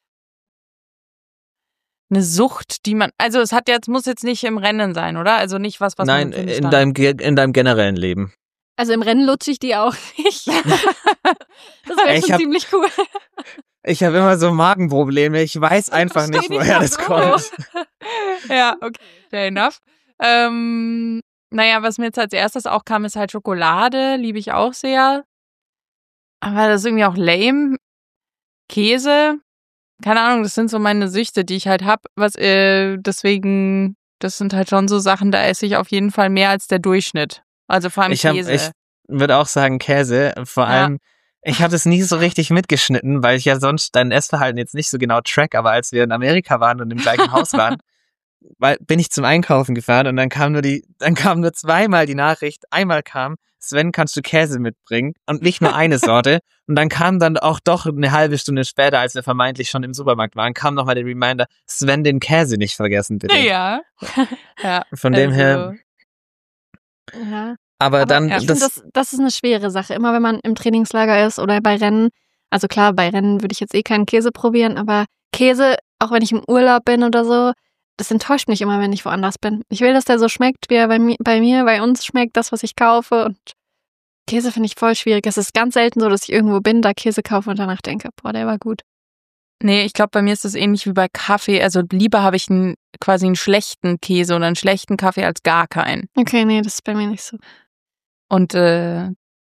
S3: Eine Sucht, die man, also es hat jetzt, muss jetzt nicht im Rennen sein, oder? Also nicht was, was
S4: Nein,
S3: man im
S4: in deinem, in deinem generellen Leben.
S2: Also im Rennen lutsche ich die auch nicht. Das wäre schon
S4: hab,
S2: ziemlich cool.
S4: Ich habe immer so Magenprobleme. Ich weiß einfach nicht, woher das kommt.
S3: Ja, okay, fair enough. Ähm, naja, was mir jetzt als erstes auch kam, ist halt Schokolade. Liebe ich auch sehr. Aber das ist irgendwie auch lame. Käse. Keine Ahnung, das sind so meine Süchte, die ich halt hab. Was, äh, deswegen, das sind halt schon so Sachen, da esse ich auf jeden Fall mehr als der Durchschnitt. Also vor allem
S4: ich hab,
S3: Käse.
S4: Ich würde auch sagen Käse. Vor allem, ja. Ich habe das nie so richtig mitgeschnitten, weil ich ja sonst dein Essverhalten jetzt nicht so genau track. Aber als wir in Amerika waren und im gleichen Haus waren, weil, bin ich zum Einkaufen gefahren und dann kam nur die, dann kam nur zweimal die Nachricht. Einmal kam, Sven, kannst du Käse mitbringen? Und nicht nur eine Sorte. Und dann kam dann auch doch eine halbe Stunde später, als wir vermeintlich schon im Supermarkt waren, kam nochmal der Reminder, Sven, den Käse nicht vergessen, bitte.
S3: Ja. ja.
S4: Von dem
S3: also.
S4: her.
S2: Ja.
S4: Aber, aber dann.
S2: Ja, ich das, finde, das, das ist eine schwere Sache. Immer wenn man im Trainingslager ist oder bei Rennen, also klar, bei Rennen würde ich jetzt eh keinen Käse probieren, aber Käse, auch wenn ich im Urlaub bin oder so, das enttäuscht mich immer, wenn ich woanders bin. Ich will, dass der so schmeckt, wie er bei mir, bei mir, bei uns schmeckt, das, was ich kaufe. Und Käse finde ich voll schwierig. Es ist ganz selten so, dass ich irgendwo bin, da Käse kaufe und danach denke, boah, der war gut.
S3: Nee, ich glaube, bei mir ist das ähnlich wie bei Kaffee. Also lieber habe ich einen, quasi einen schlechten Käse oder einen schlechten Kaffee als gar keinen.
S2: Okay, nee, das ist bei mir nicht so.
S3: Und äh,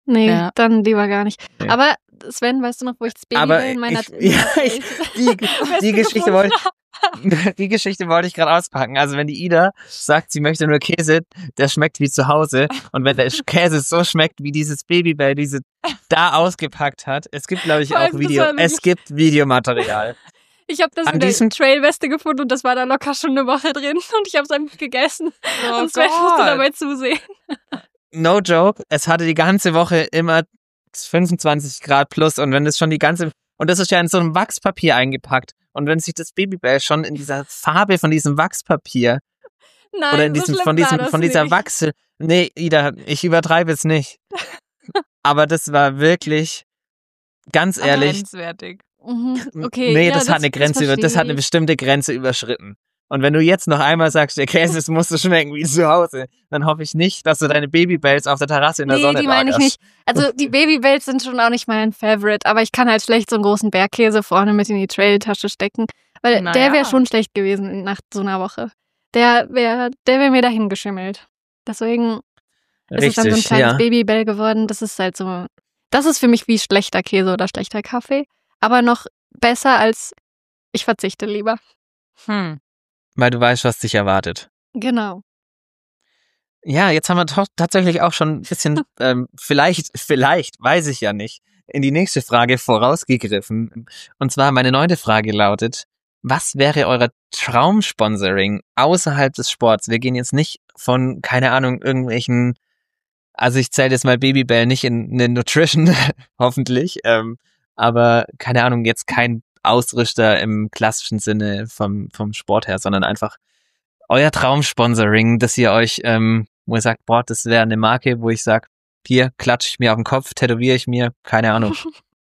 S2: Nee,
S3: Ja.
S2: dann lieber gar nicht.
S4: Ja.
S2: Aber Sven, weißt du noch, wo ich das
S4: Aber
S2: Babybell in meiner...
S4: ich, ja, ich, die, die, Geschichte
S2: gefunden
S4: wollte, die Geschichte wollte ich gerade auspacken. Also wenn die Ida sagt, sie möchte nur Käse, der schmeckt wie zu Hause. Und wenn der Käse so schmeckt, wie dieses Babybell diese da ausgepackt hat, es gibt, glaube ich,
S2: Vor
S4: auch
S2: allem, das
S4: Video,
S2: war
S4: es gibt Videomaterial.
S2: Ich habe das
S4: An
S2: in der
S4: diesem-
S2: Trailweste gefunden und das war da locker schon eine Woche drin und ich habe es einfach gegessen.
S3: Oh
S2: und Sven musste
S3: Gott.
S2: dabei zusehen.
S4: No joke, es hatte die ganze Woche immer fünfundzwanzig Grad plus und wenn das schon die ganze, und das ist ja in so einem Wachspapier eingepackt und wenn sich das Babybell schon in dieser Farbe von diesem Wachspapier
S2: Nein,
S4: oder in
S2: so
S4: diesem,
S2: schlimm
S4: von
S2: war
S4: diesem,
S2: das
S4: von dieser
S2: nicht.
S4: Wachse, nee, Ida, ich übertreibe es nicht. Aber das war wirklich, ganz ehrlich,
S3: Grenzwertig.
S2: Mhm. Okay,
S4: nee,
S2: ja,
S4: das, hat eine Grenze, über, das
S2: verstehe
S4: hat eine
S2: ich.
S4: bestimmte Grenze überschritten. Und wenn du jetzt noch einmal sagst, der Käse es muss so schmecken wie zu Hause, dann hoffe ich nicht, dass du deine Babybells auf der Terrasse in der
S2: Nee,
S4: Sonne
S2: die meine ich
S4: lagerst.
S2: nicht. Also die Babybells sind schon auch nicht mein Favorite, aber ich kann halt schlecht so einen großen Bergkäse vorne mit in die Trailtasche stecken, weil
S3: Na
S2: der wäre
S3: ja.
S2: schon schlecht gewesen nach so einer Woche. Der wäre der wär mir dahin geschimmelt. Deswegen ist es dann so ein
S4: Richtig,
S2: kleines
S4: ja.
S2: Babybell geworden. Das ist halt so, das ist für mich wie schlechter Käse oder schlechter Kaffee, aber noch besser als ich verzichte lieber.
S3: Hm.
S4: Weil du weißt, was dich erwartet.
S2: Genau.
S4: Ja, jetzt haben wir to- tatsächlich auch schon ein bisschen, ähm, vielleicht, vielleicht, weiß ich ja nicht, in die nächste Frage vorausgegriffen. Und zwar meine neunte Frage lautet, was wäre euer Traumsponsoring außerhalb des Sports? Wir gehen jetzt nicht von, keine Ahnung, irgendwelchen, also ich zähle jetzt mal Babybell nicht in eine Nutrition, hoffentlich, ähm, aber keine Ahnung, jetzt kein Ausrüster im klassischen Sinne vom, vom Sport her, sondern einfach euer Traumsponsoring, dass ihr euch, ähm, wo ihr sagt, boah, das wäre eine Marke, wo ich sage, hier klatsche ich mir auf den Kopf, tätowiere ich mir, keine Ahnung.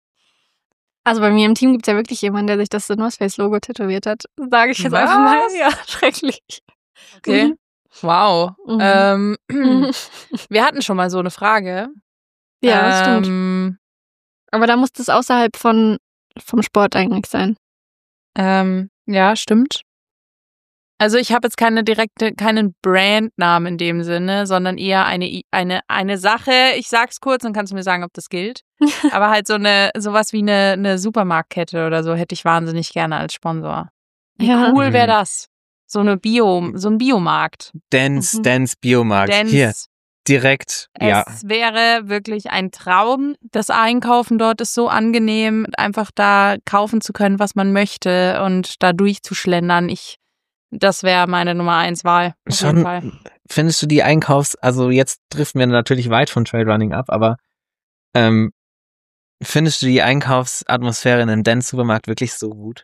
S2: Also bei mir im Team gibt es ja wirklich jemanden, der sich das The North Face Logo tätowiert hat. Sage ich jetzt
S3: Was?
S2: einfach mal. Ja, schrecklich.
S3: Okay.
S2: Mhm.
S3: Wow.
S2: Mhm.
S3: Ähm,
S2: Mhm.
S3: wir hatten schon mal so eine Frage.
S2: Ja, das stimmt.
S3: ähm,
S2: Aber da muss das außerhalb von vom Sport eigentlich sein.
S3: Ähm, ja, stimmt. Also ich habe jetzt keine direkte, keinen Brandnamen in dem Sinne, sondern eher eine, I- eine, eine Sache. Ich sag's kurz, dann kannst du mir sagen, ob das gilt. Aber halt so eine, sowas wie eine, eine Supermarktkette oder so hätte ich wahnsinnig gerne als Sponsor. Wie
S2: Ja.
S3: cool wäre
S4: Mhm.
S3: das? So eine Bio, so ein Biomarkt.
S4: Dance,
S2: Mhm.
S4: Dance Biomarkt.
S3: Denn
S4: Hier, direkt, ja.
S3: es wäre wirklich ein Traum. Das Einkaufen dort ist so angenehm, einfach da kaufen zu können, was man möchte und da durchzuschlendern. Ich, das wäre meine Nummer eins Wahl. Auf jeden
S4: Schon,
S3: Fall.
S4: findest du die Einkaufs-, also jetzt driften wir natürlich weit von Trailrunning ab, aber ähm, findest du die Einkaufsatmosphäre in einem Dance-Supermarkt wirklich so gut?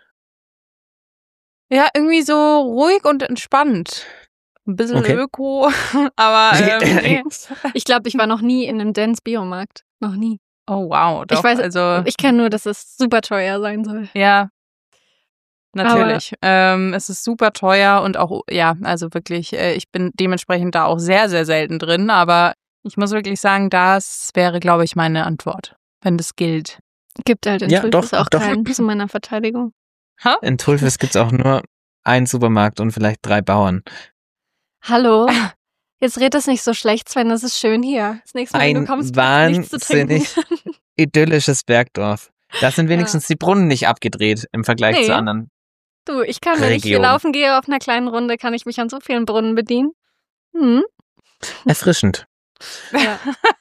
S3: Ja, irgendwie so ruhig und entspannt. Ein bisschen
S4: Okay.
S3: öko, aber ähm, nee.
S2: Ich glaube, ich war noch nie in einem Dance Biomarkt. Noch nie.
S3: Oh wow, doch,
S2: ich weiß,
S3: also
S2: ich kenne nur, dass es super teuer sein soll.
S3: ja, natürlich. Ähm, es ist super teuer und auch, ja, also wirklich, äh, ich bin dementsprechend da auch sehr, sehr selten drin, aber ich muss wirklich sagen, das wäre, glaube ich, meine Antwort, wenn das gilt.
S2: Gibt halt in
S4: Ja,
S2: Tulpes
S4: doch,
S2: auch
S4: doch.
S2: keinen, zu meiner Verteidigung.
S4: In Tulfes gibt's auch nur einen Supermarkt und vielleicht drei Bauern.
S2: Hallo? Jetzt red das nicht so schlecht, Sven, das ist schön hier. Das nächste Mal, wenn
S4: Ein
S2: du kommst, gibt's nichts zu trinken.
S4: wahnsinnig idyllisches Bergdorf. Da sind wenigstens die Brunnen nicht abgedreht im Vergleich
S2: Nee.
S4: zu anderen.
S2: Du, ich kann, wenn ich hier
S4: Region.
S2: laufen gehe auf einer kleinen Runde, kann ich mich an so vielen Brunnen bedienen. Hm.
S4: Erfrischend.
S2: Ja.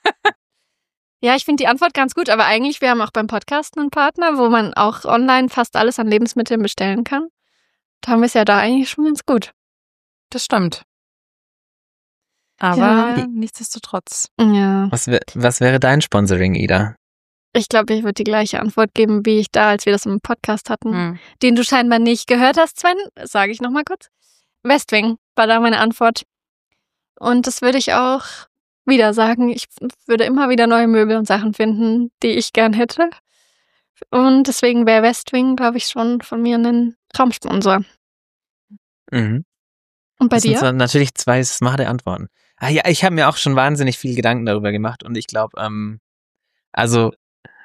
S2: Ja, ich finde die Antwort ganz gut, aber eigentlich, wir haben auch beim Podcast einen Partner, wo man auch online fast alles an Lebensmitteln bestellen kann. Da haben wir es ja da eigentlich schon ganz gut.
S3: Das stimmt. Aber
S2: Ja.
S3: nichtsdestotrotz.
S2: Ja,
S4: Was, wär, was wäre dein Sponsoring, Ida?
S2: ich glaube, ich würde die gleiche Antwort geben, wie ich da, als wir das im Podcast hatten,
S3: Hm.
S2: den du scheinbar nicht gehört hast, Sven, sage ich nochmal kurz. Westwing war da meine Antwort. Und das würde ich auch wieder sagen. Ich würde immer wieder neue Möbel und Sachen finden, die ich gern hätte. Und deswegen wäre Westwing, glaube ich, schon von mir ein Traumsponsor.
S4: Mhm.
S2: Und bei
S4: das sind
S2: dir?
S4: zwar natürlich zwei smarte Antworten. Ah ja, ich habe mir auch schon wahnsinnig viel Gedanken darüber gemacht und ich glaube, ähm, also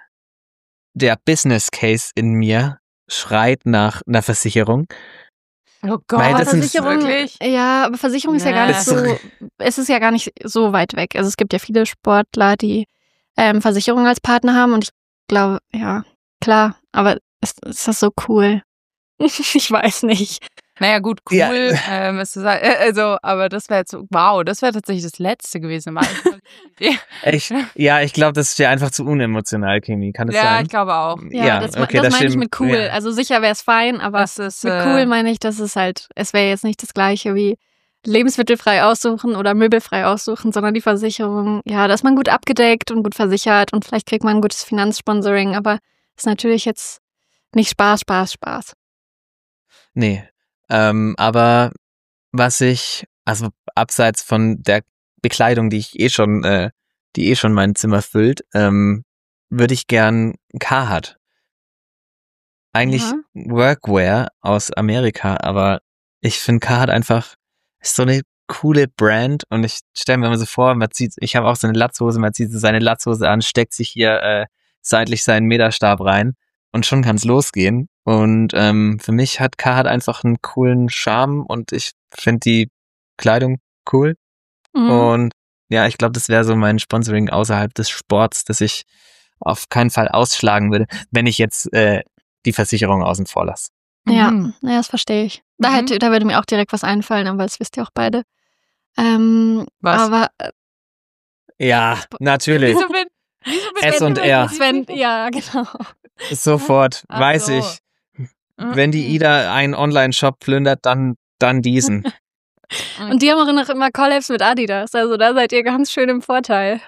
S4: der Business Case in mir schreit nach einer Versicherung.
S3: Oh Gott,
S4: Weil das sind-
S2: Versicherung,
S3: wirklich?
S2: ja, aber Versicherung ist ja gar
S3: Nee.
S2: nicht so, es ist ja gar nicht so weit weg. Also es gibt ja viele Sportler, die ähm, Versicherung als Partner haben. Und ich glaube, ja, klar, aber ist, ist das so cool? Ich weiß nicht.
S3: Naja, gut, cool.
S4: Ja.
S3: Ähm, ist, äh, also, aber das wäre jetzt, wow, das wäre tatsächlich das Letzte gewesen. Mal.
S4: Ich, ja, ich glaube, das ist dir einfach zu unemotional, Kimi. Kann das
S3: ja,
S4: sein?
S3: ich glaube auch.
S2: Ja,
S4: Ja,
S2: das,
S4: okay,
S2: das,
S4: das
S2: meine ich
S4: stimmt.
S2: mit cool.
S4: Ja.
S2: Also sicher wäre es fein, aber
S3: Das ist,
S2: mit
S3: äh,
S2: cool meine ich, dass es halt, es wäre jetzt nicht das Gleiche wie lebensmittelfrei aussuchen oder möbelfrei aussuchen, sondern die Versicherung, ja, da ist man gut abgedeckt und gut versichert und vielleicht kriegt man ein gutes Finanzsponsoring, aber ist natürlich jetzt nicht Spaß, Spaß, Spaß.
S4: Nee. Ähm, aber was ich, also abseits von der Bekleidung, die ich eh schon, äh, die eh schon mein Zimmer füllt, ähm, würde ich gern Carhartt. Eigentlich
S2: Ja.
S4: Workwear aus Amerika, aber ich finde Carhartt einfach ist so eine coole Brand und ich stelle mir immer so vor, man zieht, ich habe auch so eine Latzhose, man zieht so seine Latzhose an, steckt sich hier äh, seitlich seinen Meterstab rein und schon kann's losgehen. Und ähm, für mich hat Carhartt einfach einen coolen Charme und ich finde die Kleidung cool.
S2: Mhm.
S4: Und ja, ich glaube, das wäre so mein Sponsoring außerhalb des Sports, das ich auf keinen Fall ausschlagen würde, wenn ich jetzt äh, die Versicherung außen vor lasse.
S2: Ja,
S3: Mhm.
S2: ja, das verstehe ich. Da,
S3: Mhm.
S2: hätte, da würde mir auch direkt was einfallen, aber das wisst ihr auch beide. Ähm,
S3: Was?
S2: Aber äh,
S4: Ja, natürlich.
S3: Wieso bin, wieso bin
S4: S und R.
S2: Sven, ja, genau.
S4: Sofort,
S3: Ach
S4: weiß
S3: so.
S4: ich. Wenn die Ida einen Online-Shop plündert, dann, dann diesen.
S2: Und die haben auch noch immer Collabs mit Adidas, also da seid ihr ganz schön im Vorteil.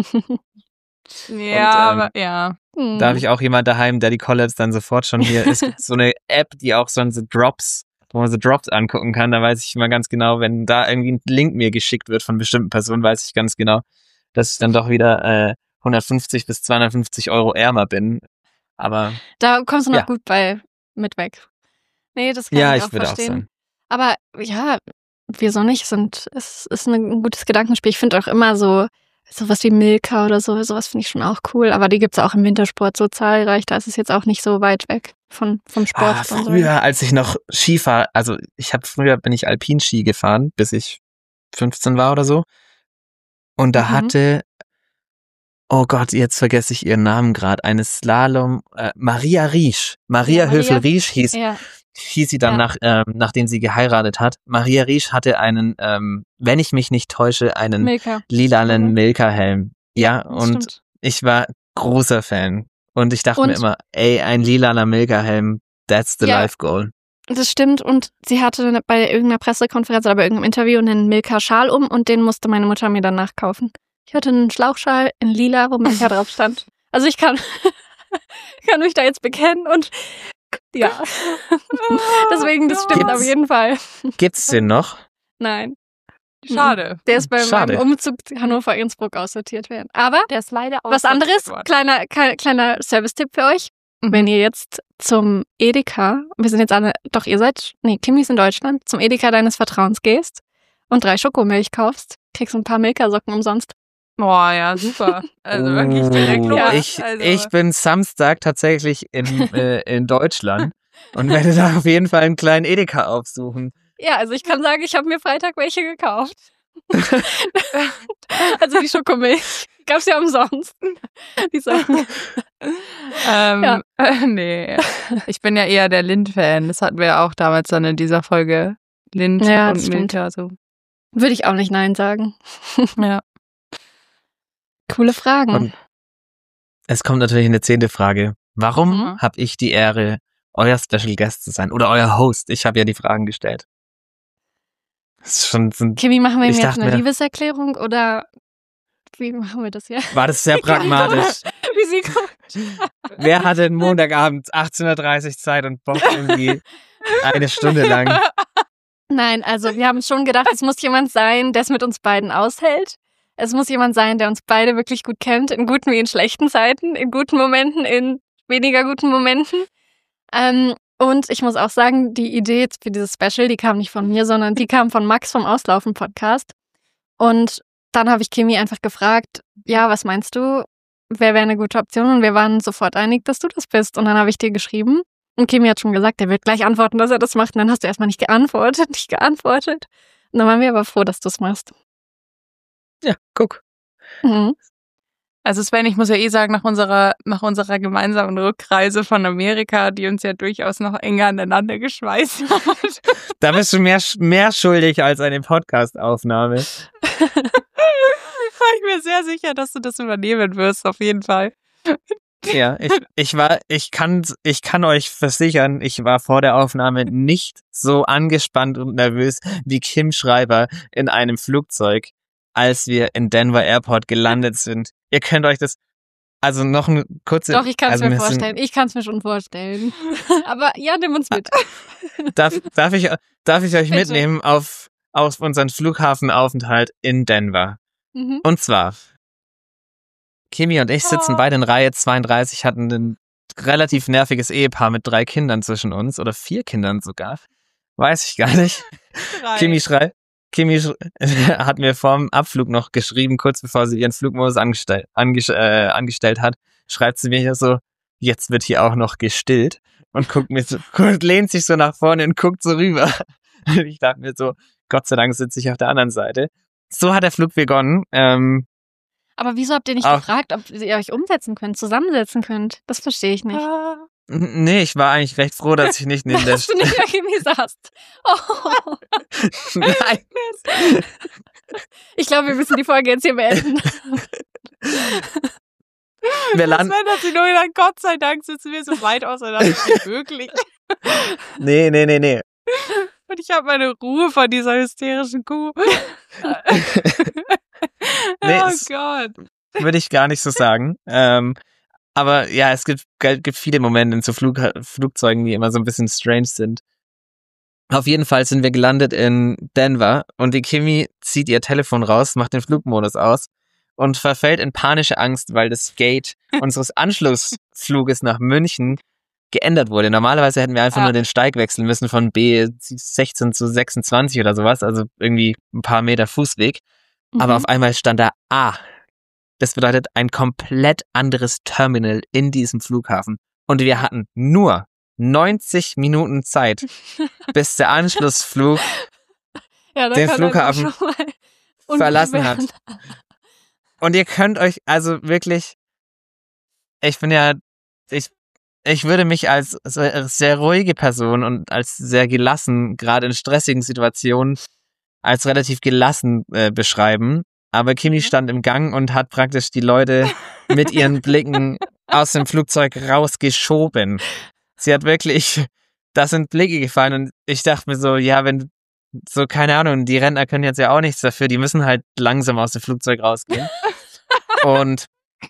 S3: Ja,
S4: Und, ähm,
S3: aber ja.
S2: Hm.
S4: Da habe ich auch jemand daheim, der die Collabs dann sofort schon hier. Es gibt so eine App, die auch so so Drops, wo man so Drops angucken kann. Da weiß ich immer ganz genau, wenn da irgendwie ein Link mir geschickt wird von bestimmten Personen, weiß ich ganz genau, dass ich dann doch wieder äh, hundertfünfzig bis zweihundertfünfzig Euro ärmer bin. Aber
S2: Da kommst du noch
S4: Ja.
S2: gut bei mit weg. Nee, das kann
S4: ja,
S2: ich
S4: ich
S2: auch
S4: würde auch
S2: verstehen.
S4: sagen.
S2: Aber ja, wieso nicht? Sind, es ist ein gutes Gedankenspiel. Ich finde auch immer so sowas wie Milka oder so, sowas finde ich schon auch cool. Aber die gibt's auch im Wintersport so zahlreich. Da ist es jetzt auch nicht so weit weg von, vom Sport.
S4: Ah, früher, als ich noch Ski fahre, also ich habe früher bin ich Alpinski gefahren, bis ich fünfzehn war oder so. Und da
S2: Mhm.
S4: hatte, oh Gott, jetzt vergesse ich ihren Namen gerade, eine Slalom, äh, Maria Riesch. Maria,
S2: Ja, Maria.
S4: Höfel-Riesch hieß,
S2: Ja,
S4: hieß sie dann
S2: Ja.
S4: nach, ähm, nachdem sie geheiratet hat. Maria Riesch hatte einen, ähm, wenn ich mich nicht täusche, einen
S2: Milka.
S4: lilanen
S2: Mhm.
S4: Milka-Helm. Ja,
S2: Das
S4: und
S2: stimmt.
S4: ich war großer Fan. Und ich dachte
S2: Und-
S4: mir immer, ey, ein lilaner Milka-Helm, that's the
S2: Ja.
S4: life goal.
S2: Das stimmt. Und sie hatte bei irgendeiner Pressekonferenz oder bei irgendeinem Interview einen Milka-Schal um und den musste meine Mutter mir dann nachkaufen. Ich hatte einen Schlauchschal in lila, wo Milka drauf stand. Also ich kann, kann mich da jetzt bekennen und ja. Deswegen, das stimmt
S4: Gibt's-
S2: auf jeden Fall.
S4: Gibt's den noch?
S2: Nein.
S3: Schade.
S2: Der ist bei
S4: Schade.
S2: meinem Umzug Hannover-Innsbruck aussortiert werden. Aber
S3: Der ist leider
S2: was
S3: aussortiert
S2: anderes,
S3: worden.
S2: kleiner, ke- kleiner Service-Tipp für euch.
S3: Mhm.
S2: Wenn ihr jetzt zum Edeka, wir sind jetzt alle, doch ihr seid, nee, Kimi ist in Deutschland, zum Edeka deines Vertrauens gehst und drei Schokomilch kaufst, kriegst du ein paar Milka-Socken umsonst.
S3: Boah, ja, super. Also wirklich direkt
S4: Oh,
S3: los.
S4: ich,
S3: also,
S4: ich bin Samstag tatsächlich in, äh, in Deutschland und werde da auf jeden Fall einen kleinen Edeka aufsuchen.
S2: Ja, also ich kann sagen, ich habe mir Freitag welche gekauft. Also die Schokomilch gab's ja umsonst. Die Socken.
S3: ähm,
S2: Ja.
S3: äh, nee. Ich bin ja eher der Lind-Fan. Das hatten wir ja auch damals dann in dieser Folge. Lind
S2: Ja, das
S3: und
S2: stimmt.
S3: Milka. So.
S2: Würde ich auch nicht Nein sagen.
S3: Ja.
S2: Coole Fragen.
S4: Und es kommt natürlich eine zehnte Frage. Warum
S3: Mhm.
S4: habe ich die Ehre, euer Special Guest zu sein? Oder euer Host? Ich habe ja die Fragen gestellt. Das ist schon, so ein-
S2: Kimi, machen wir ihm
S4: Ich
S2: jetzt
S4: dachte
S2: eine
S4: mir-
S2: Liebeserklärung oder wie machen wir das hier?
S4: war das sehr pragmatisch.
S2: Wie sie guckt.
S4: Wer hatte einen Montagabend achtzehn Uhr dreißig Zeit und Bock irgendwie eine Stunde lang?
S2: Nein, also wir haben schon gedacht, es muss jemand sein, der es mit uns beiden aushält. Es muss jemand sein, der uns beide wirklich gut kennt, in guten wie in schlechten Zeiten, in guten Momenten, in weniger guten Momenten. Ähm, und ich muss auch sagen, die Idee jetzt für dieses Special, die kam nicht von mir, sondern die kam von Max vom Auslaufen-Podcast. Und dann habe ich Kimi einfach gefragt, ja, was meinst du, wer wäre eine gute Option? Und wir waren sofort einig, dass du das bist. Und dann habe ich dir geschrieben. Und Kimi hat schon gesagt, er wird gleich antworten, dass er das macht. Und dann hast du erstmal nicht geantwortet, nicht geantwortet. Und dann waren wir aber froh, dass du es machst.
S4: Ja, guck.
S2: Mhm.
S3: Also Sven, ich muss ja eh sagen, nach unserer, nach unserer gemeinsamen Rückreise von Amerika, die uns ja durchaus noch enger aneinander geschweißt hat.
S4: Da bist du mehr, mehr schuldig als eine Podcast-Aufnahme.
S3: War ich mir sehr sicher, dass du das übernehmen wirst, auf jeden Fall.
S4: Ja, ich, ich war, ich kann, ich kann euch versichern, ich war vor der Aufnahme nicht so angespannt und nervös wie Kim Schreiber in einem Flugzeug, als wir in Denver Airport gelandet sind. Ihr könnt euch das, also noch eine kurze...
S2: Doch, ich kann es
S4: also
S2: mir
S4: wir sind-
S2: vorstellen. Ich kann es mir schon vorstellen. Aber ja, nimm uns mit.
S4: Darf, darf ich, darf ich euch
S2: Bitte.
S4: mitnehmen auf, auf unseren Flughafenaufenthalt in Denver?
S2: Mhm.
S4: Und zwar, Kimi und ich sitzen
S3: Oh.
S4: beide in Reihe zweiunddreißig, hatten ein relativ nerviges Ehepaar mit drei Kindern zwischen uns oder vier Kindern sogar. Weiß ich gar nicht.
S3: Drei.
S4: Kimi schreibt, Kimi sch hat mir vorm Abflug noch geschrieben, kurz bevor sie ihren Flugmodus angestell anges äh, angestellt hat, schreibt sie mir hier so, jetzt wird hier auch noch gestillt und guckt mir so, lehnt sich so nach vorne und guckt so rüber. Und ich dachte mir so, Gott sei Dank sitze ich auf der anderen Seite. So hat der Flug begonnen. Ähm,
S2: Aber wieso habt ihr nicht
S4: Auch-
S2: gefragt, ob ihr euch umsetzen könnt, zusammensetzen könnt? Das verstehe ich nicht.
S3: Ah.
S4: n- nee, ich war eigentlich recht froh, dass ich nicht neben der
S2: Dass du nicht mehr Chemie saßt. Oh.
S4: Nein.
S2: Ich glaube, wir müssen die Folge jetzt hier beenden.
S4: Wir landen.
S3: Sven hat sich nur gedacht, Gott sei Dank sitzen wir so weit auseinander wie möglich.
S4: Nee, nee, nee, nee.
S3: Und ich habe meine Ruhe vor dieser hysterischen Kuh.
S4: Nee,
S3: oh
S4: es-
S3: Gott.
S4: Würde ich gar nicht so sagen. Ähm, aber ja, es gibt, gibt viele Momente in so Flug, Flugzeugen, die immer so ein bisschen strange sind. Auf jeden Fall sind wir gelandet in Denver und die Kimi zieht ihr Telefon raus, macht den Flugmodus aus und verfällt in panische Angst, weil das Gate unseres Anschlussfluges nach München geändert wurde. Normalerweise hätten wir einfach
S3: Ja.
S4: nur den Steig wechseln müssen von B sechzehn zu sechsundzwanzig oder sowas, also irgendwie ein paar Meter Fußweg. Aber
S2: Mhm.
S4: auf einmal stand da A. Das bedeutet ein komplett anderes Terminal in diesem Flughafen. Und wir hatten nur neunzig Minuten Zeit, bis der Anschlussflug
S2: ja, da
S4: den
S2: kann man
S4: Flughafen
S2: schon mal unruhig
S4: verlassen hat.
S2: werden.
S4: Und ihr könnt euch also wirklich, ich bin ja, ich, ich würde mich als sehr, sehr ruhige Person und als sehr gelassen, gerade in stressigen Situationen, als relativ gelassen äh, beschreiben. Aber Kimi stand im Gang und hat praktisch die Leute mit ihren Blicken aus dem Flugzeug rausgeschoben. Sie hat wirklich, das sind Blicke gefallen und ich dachte mir so, ja, wenn, so, keine Ahnung, die Rentner können jetzt ja auch nichts dafür, die müssen halt langsam aus dem Flugzeug rausgehen. Und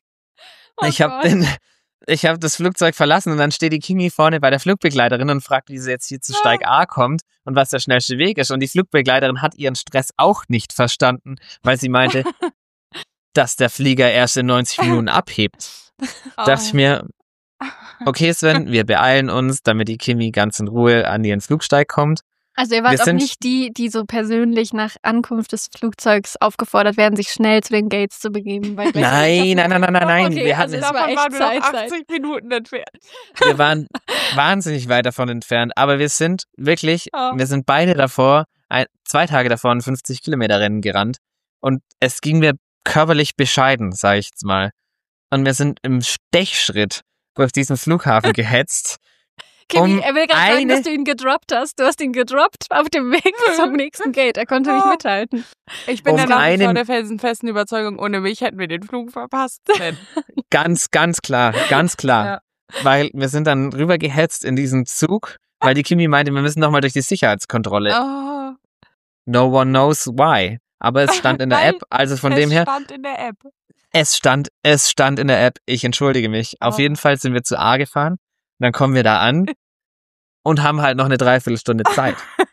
S2: Oh
S4: ich habe
S2: Gott.
S4: den, ich habe das Flugzeug verlassen und dann steht die Kimi vorne bei der Flugbegleiterin und fragt, wie sie jetzt hier zu Steig A kommt und was der schnellste Weg ist. Und die Flugbegleiterin hat ihren Stress auch nicht verstanden, weil sie meinte, dass der Flieger erst in neunzig Minuten abhebt.
S3: Oh.
S4: Dachte ich mir, okay Sven, wir beeilen uns, damit die Kimi ganz in Ruhe an ihren Flugsteig kommt.
S2: Also ihr wart
S4: Wir
S2: auch
S4: sind-
S2: nicht die, die so persönlich nach Ankunft des Flugzeugs aufgefordert werden, sich schnell zu den Gates zu begeben. Weil gleich-
S4: Nein, nein, nein, nein, nein, nein.
S2: Okay,
S4: wir hatten
S2: also
S4: es
S2: das war
S3: Davon
S2: echt
S3: waren wir noch
S2: Zeit, Zeit.
S3: achtzig Minuten entfernt.
S4: Wir waren wahnsinnig weit davon entfernt, aber wir sind wirklich,
S3: Oh.
S4: wir sind beide davor, ein, zwei Tage davor ein fünfzig Kilometer Rennen gerannt und es ging mir körperlich bescheiden, sage ich jetzt mal. Und wir sind im Stechschritt durch diesen Flughafen gehetzt.
S2: Kimi,
S4: um
S2: er will gerade sagen,
S4: eine-
S2: dass du ihn gedroppt hast. Du hast ihn gedroppt auf dem Weg zum nächsten Gate. Er konnte nicht
S3: Oh.
S2: mithalten.
S3: Ich bin
S4: Um
S3: ja nach wie vor
S4: einen-
S3: der felsenfesten Überzeugung, ohne mich hätten wir den Flug verpasst. Sven.
S4: Ganz, ganz klar, ganz klar.
S3: Ja.
S4: Weil wir sind dann rüber gehetzt in diesen Zug, weil die Kimi meinte, wir müssen nochmal durch die Sicherheitskontrolle.
S3: Oh,
S4: No one knows why. Aber es stand in der
S3: Weil
S4: App, also von
S3: es
S4: dem her,
S3: stand in der App.
S4: es stand, es stand in der App. Ich entschuldige mich. Auf
S3: Oh.
S4: jeden Fall sind wir zu A gefahren. Dann kommen wir da an und haben halt noch eine Dreiviertelstunde Zeit.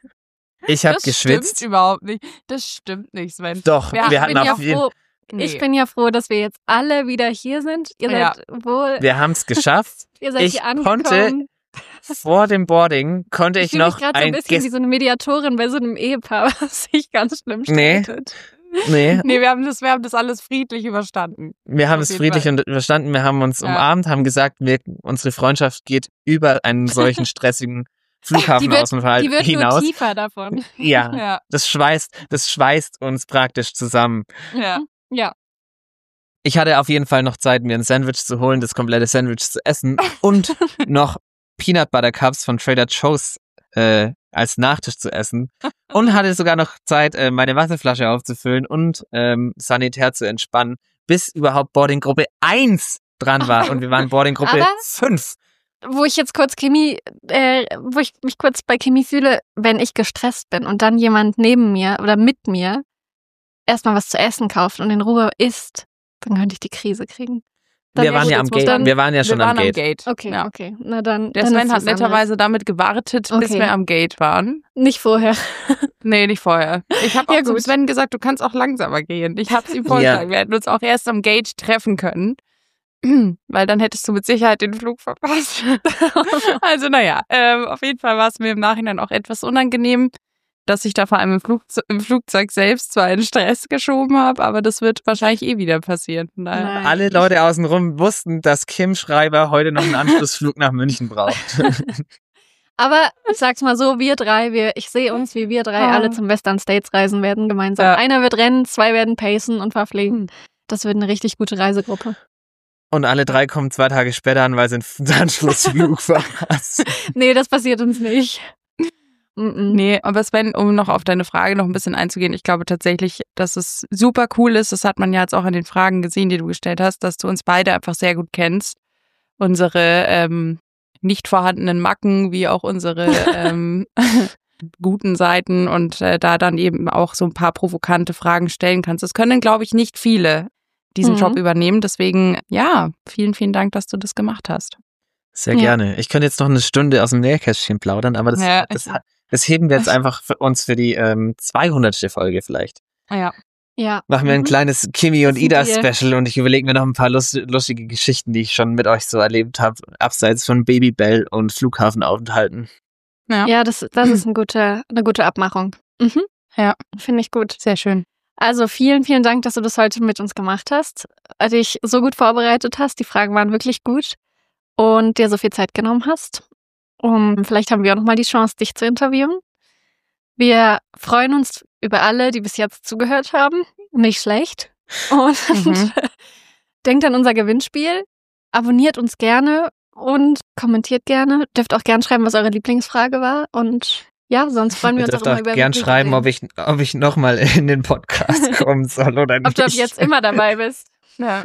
S4: Ich habe
S3: Das
S4: geschwitzt.
S3: stimmt überhaupt nicht. Das stimmt nicht, Sven.
S4: Doch,
S3: Ja,
S4: wir
S2: ich
S4: hatten
S2: bin ja
S4: auf jeden
S2: froh.
S3: Nee.
S2: Ich bin ja froh, dass wir jetzt alle wieder hier sind. Ihr
S3: Ja.
S2: seid wohl,
S4: Wir haben es geschafft.
S2: ihr seid
S4: ich
S2: hier angekommen.
S4: konnte Vor dem Boarding konnte ich,
S2: Ich fühle mich
S4: noch
S2: gerade so ein
S4: ein
S2: bisschen wie
S4: Gäst
S2: so eine Mediatorin bei so einem Ehepaar, was sich ganz schlimm
S4: Nee.
S2: streitet.
S4: Nee,
S3: Nee, wir haben das, wir haben das alles friedlich überstanden.
S4: wir haben
S3: Auf
S4: es
S3: jeden
S4: friedlich
S3: Fall.
S4: und überstanden. Wir haben uns
S3: Ja.
S4: umarmt, haben gesagt, wir, unsere Freundschaft geht über einen solchen stressigen Flughafenaufenthalt
S2: Die wird nur
S4: hinaus.
S2: tiefer davon.
S4: Ja,
S3: Ja,
S4: das schweißt, das schweißt uns praktisch zusammen.
S3: ja.
S2: Ja.
S4: ich hatte auf jeden Fall noch Zeit, mir ein Sandwich zu holen, das komplette Sandwich zu essen und noch Peanut Butter Cups von Trader Joe's äh, als Nachtisch zu essen und hatte sogar noch Zeit, äh, meine Wasserflasche aufzufüllen und ähm, sanitär zu entspannen, bis überhaupt Boardinggruppe eins dran war und wir waren Boardinggruppe
S2: Aber-
S4: fünf.
S2: Wo ich jetzt kurz Chemie, äh, wo ich mich kurz bei Chemie fühle, wenn ich gestresst bin und dann jemand neben mir oder mit mir erstmal was zu essen kauft und in Ruhe isst, dann könnte ich die Krise kriegen. Dann
S4: Wir waren ja am
S3: jetzt muss
S4: Gate,
S3: dann-
S4: wir waren ja
S3: Wir
S4: schon
S3: waren
S4: am Gate.
S2: Okay,
S3: Ja.
S2: okay. Na dann.
S3: Der
S2: dann
S3: Sven
S2: ist
S3: hat
S2: was anderes.
S3: netterweise damit gewartet, bis
S2: Okay.
S3: wir am Gate waren.
S2: Nicht vorher.
S3: Nee, nicht vorher. Ich habe auch
S2: Ja,
S3: zum
S2: gut.
S3: Sven gesagt, du kannst auch langsamer gehen. Ich habe es ihm vorgeschlagen. Wir hätten uns auch erst am Gate treffen können. Weil dann hättest du mit Sicherheit den Flug verpasst. Also naja, ähm, auf jeden Fall war es mir im Nachhinein auch etwas unangenehm, dass ich da vor allem im, Flugze- im Flugzeug selbst zwar einen Stress geschoben habe, aber das wird wahrscheinlich eh wieder passieren. Von daher.
S2: Nein.
S4: Alle Leute außenrum wussten, dass Kim Schreiber heute noch einen Anschlussflug nach München braucht.
S2: Aber ich sag's mal so, wir drei, wir, ich sehe uns, wie wir drei
S3: Ah.
S2: alle zum Western States reisen werden gemeinsam.
S3: Ja.
S2: Einer wird rennen, zwei werden pacen und verpflegen. Das wird eine richtig gute Reisegruppe.
S4: Und alle drei kommen zwei Tage später an, weil sie einen Anschlussflug verpassen.
S2: Nee, das passiert uns nicht. Mm-mm.
S3: Nee, aber Sven, um noch auf deine Frage noch ein bisschen einzugehen, ich glaube tatsächlich, dass es super cool ist, das hat man ja jetzt auch an den Fragen gesehen, die du gestellt hast, dass du uns beide einfach sehr gut kennst. Unsere ähm, nicht vorhandenen Macken, wie auch unsere ähm, guten Seiten und äh, da dann eben auch so ein paar provokante Fragen stellen kannst. Das können, glaube ich, nicht viele diesen
S2: Mhm.
S3: Job übernehmen. Deswegen, ja, vielen, vielen Dank, dass du das gemacht hast.
S4: Sehr
S2: Ja.
S4: gerne. Ich könnte jetzt noch eine Stunde aus dem Nähkästchen plaudern, aber das,
S3: Ja.
S4: das, das heben wir jetzt einfach für uns für die ähm, zweihundertste Folge vielleicht.
S3: Ja.
S2: Ja.
S4: Machen wir ein
S2: Mhm.
S4: kleines Kimi und
S2: Das ist ein Deal.
S4: Ida-Special und ich überlege mir noch ein paar lust lustige Geschichten, die ich schon mit euch so erlebt habe, abseits von Babybell und Flughafenaufenthalten.
S3: Ja.
S2: Ja, das, das ist eine gute, eine gute Abmachung. Mhm.
S3: Ja.
S2: Finde ich gut.
S3: Sehr schön.
S2: Also vielen, vielen Dank, dass du das heute mit uns gemacht hast, dich so gut vorbereitet hast. Die Fragen waren wirklich gut und dir so viel Zeit genommen hast. Und vielleicht haben wir auch nochmal die Chance, dich zu interviewen. Wir freuen uns über alle, die bis jetzt zugehört haben. Nicht schlecht. Und
S3: Mhm.
S2: denkt an unser Gewinnspiel. Abonniert uns gerne und kommentiert gerne. Dürft auch gern schreiben, was eure Lieblingsfrage war. Und ja, sonst freuen wir
S4: Ihr
S2: uns
S4: dürft
S2: auch immer
S4: auch
S2: über
S4: gern
S2: Rückmeldungen.
S4: schreiben, ob ich, ob ich nochmal in den Podcast kommen soll oder nicht.
S2: Ob du ab jetzt immer dabei bist.
S3: Ja.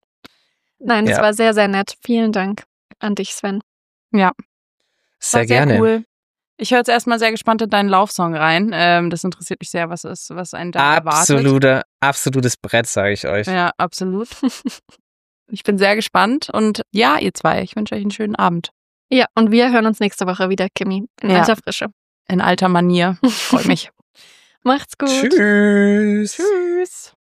S2: Nein, das
S4: Ja.
S2: war sehr, sehr nett. Vielen Dank an dich, Sven.
S4: Sehr,
S3: War
S4: gerne.
S3: cool. Ich höre jetzt erstmal sehr gespannt in deinen Laufsong rein. Ähm, das interessiert mich sehr, was ist, was einen da erwartet.
S4: Absoluter, absolutes Brett, sage ich euch.
S3: Ja, absolut. Ich bin sehr gespannt und ja, ihr zwei, ich wünsche euch einen schönen Abend.
S2: Ja, und wir hören uns nächste Woche wieder, Kimi. In
S3: Ja.
S2: alter Frische.
S3: In alter Manier. Freut mich.
S2: Macht's gut.
S4: Tschüss.
S3: Tschüss.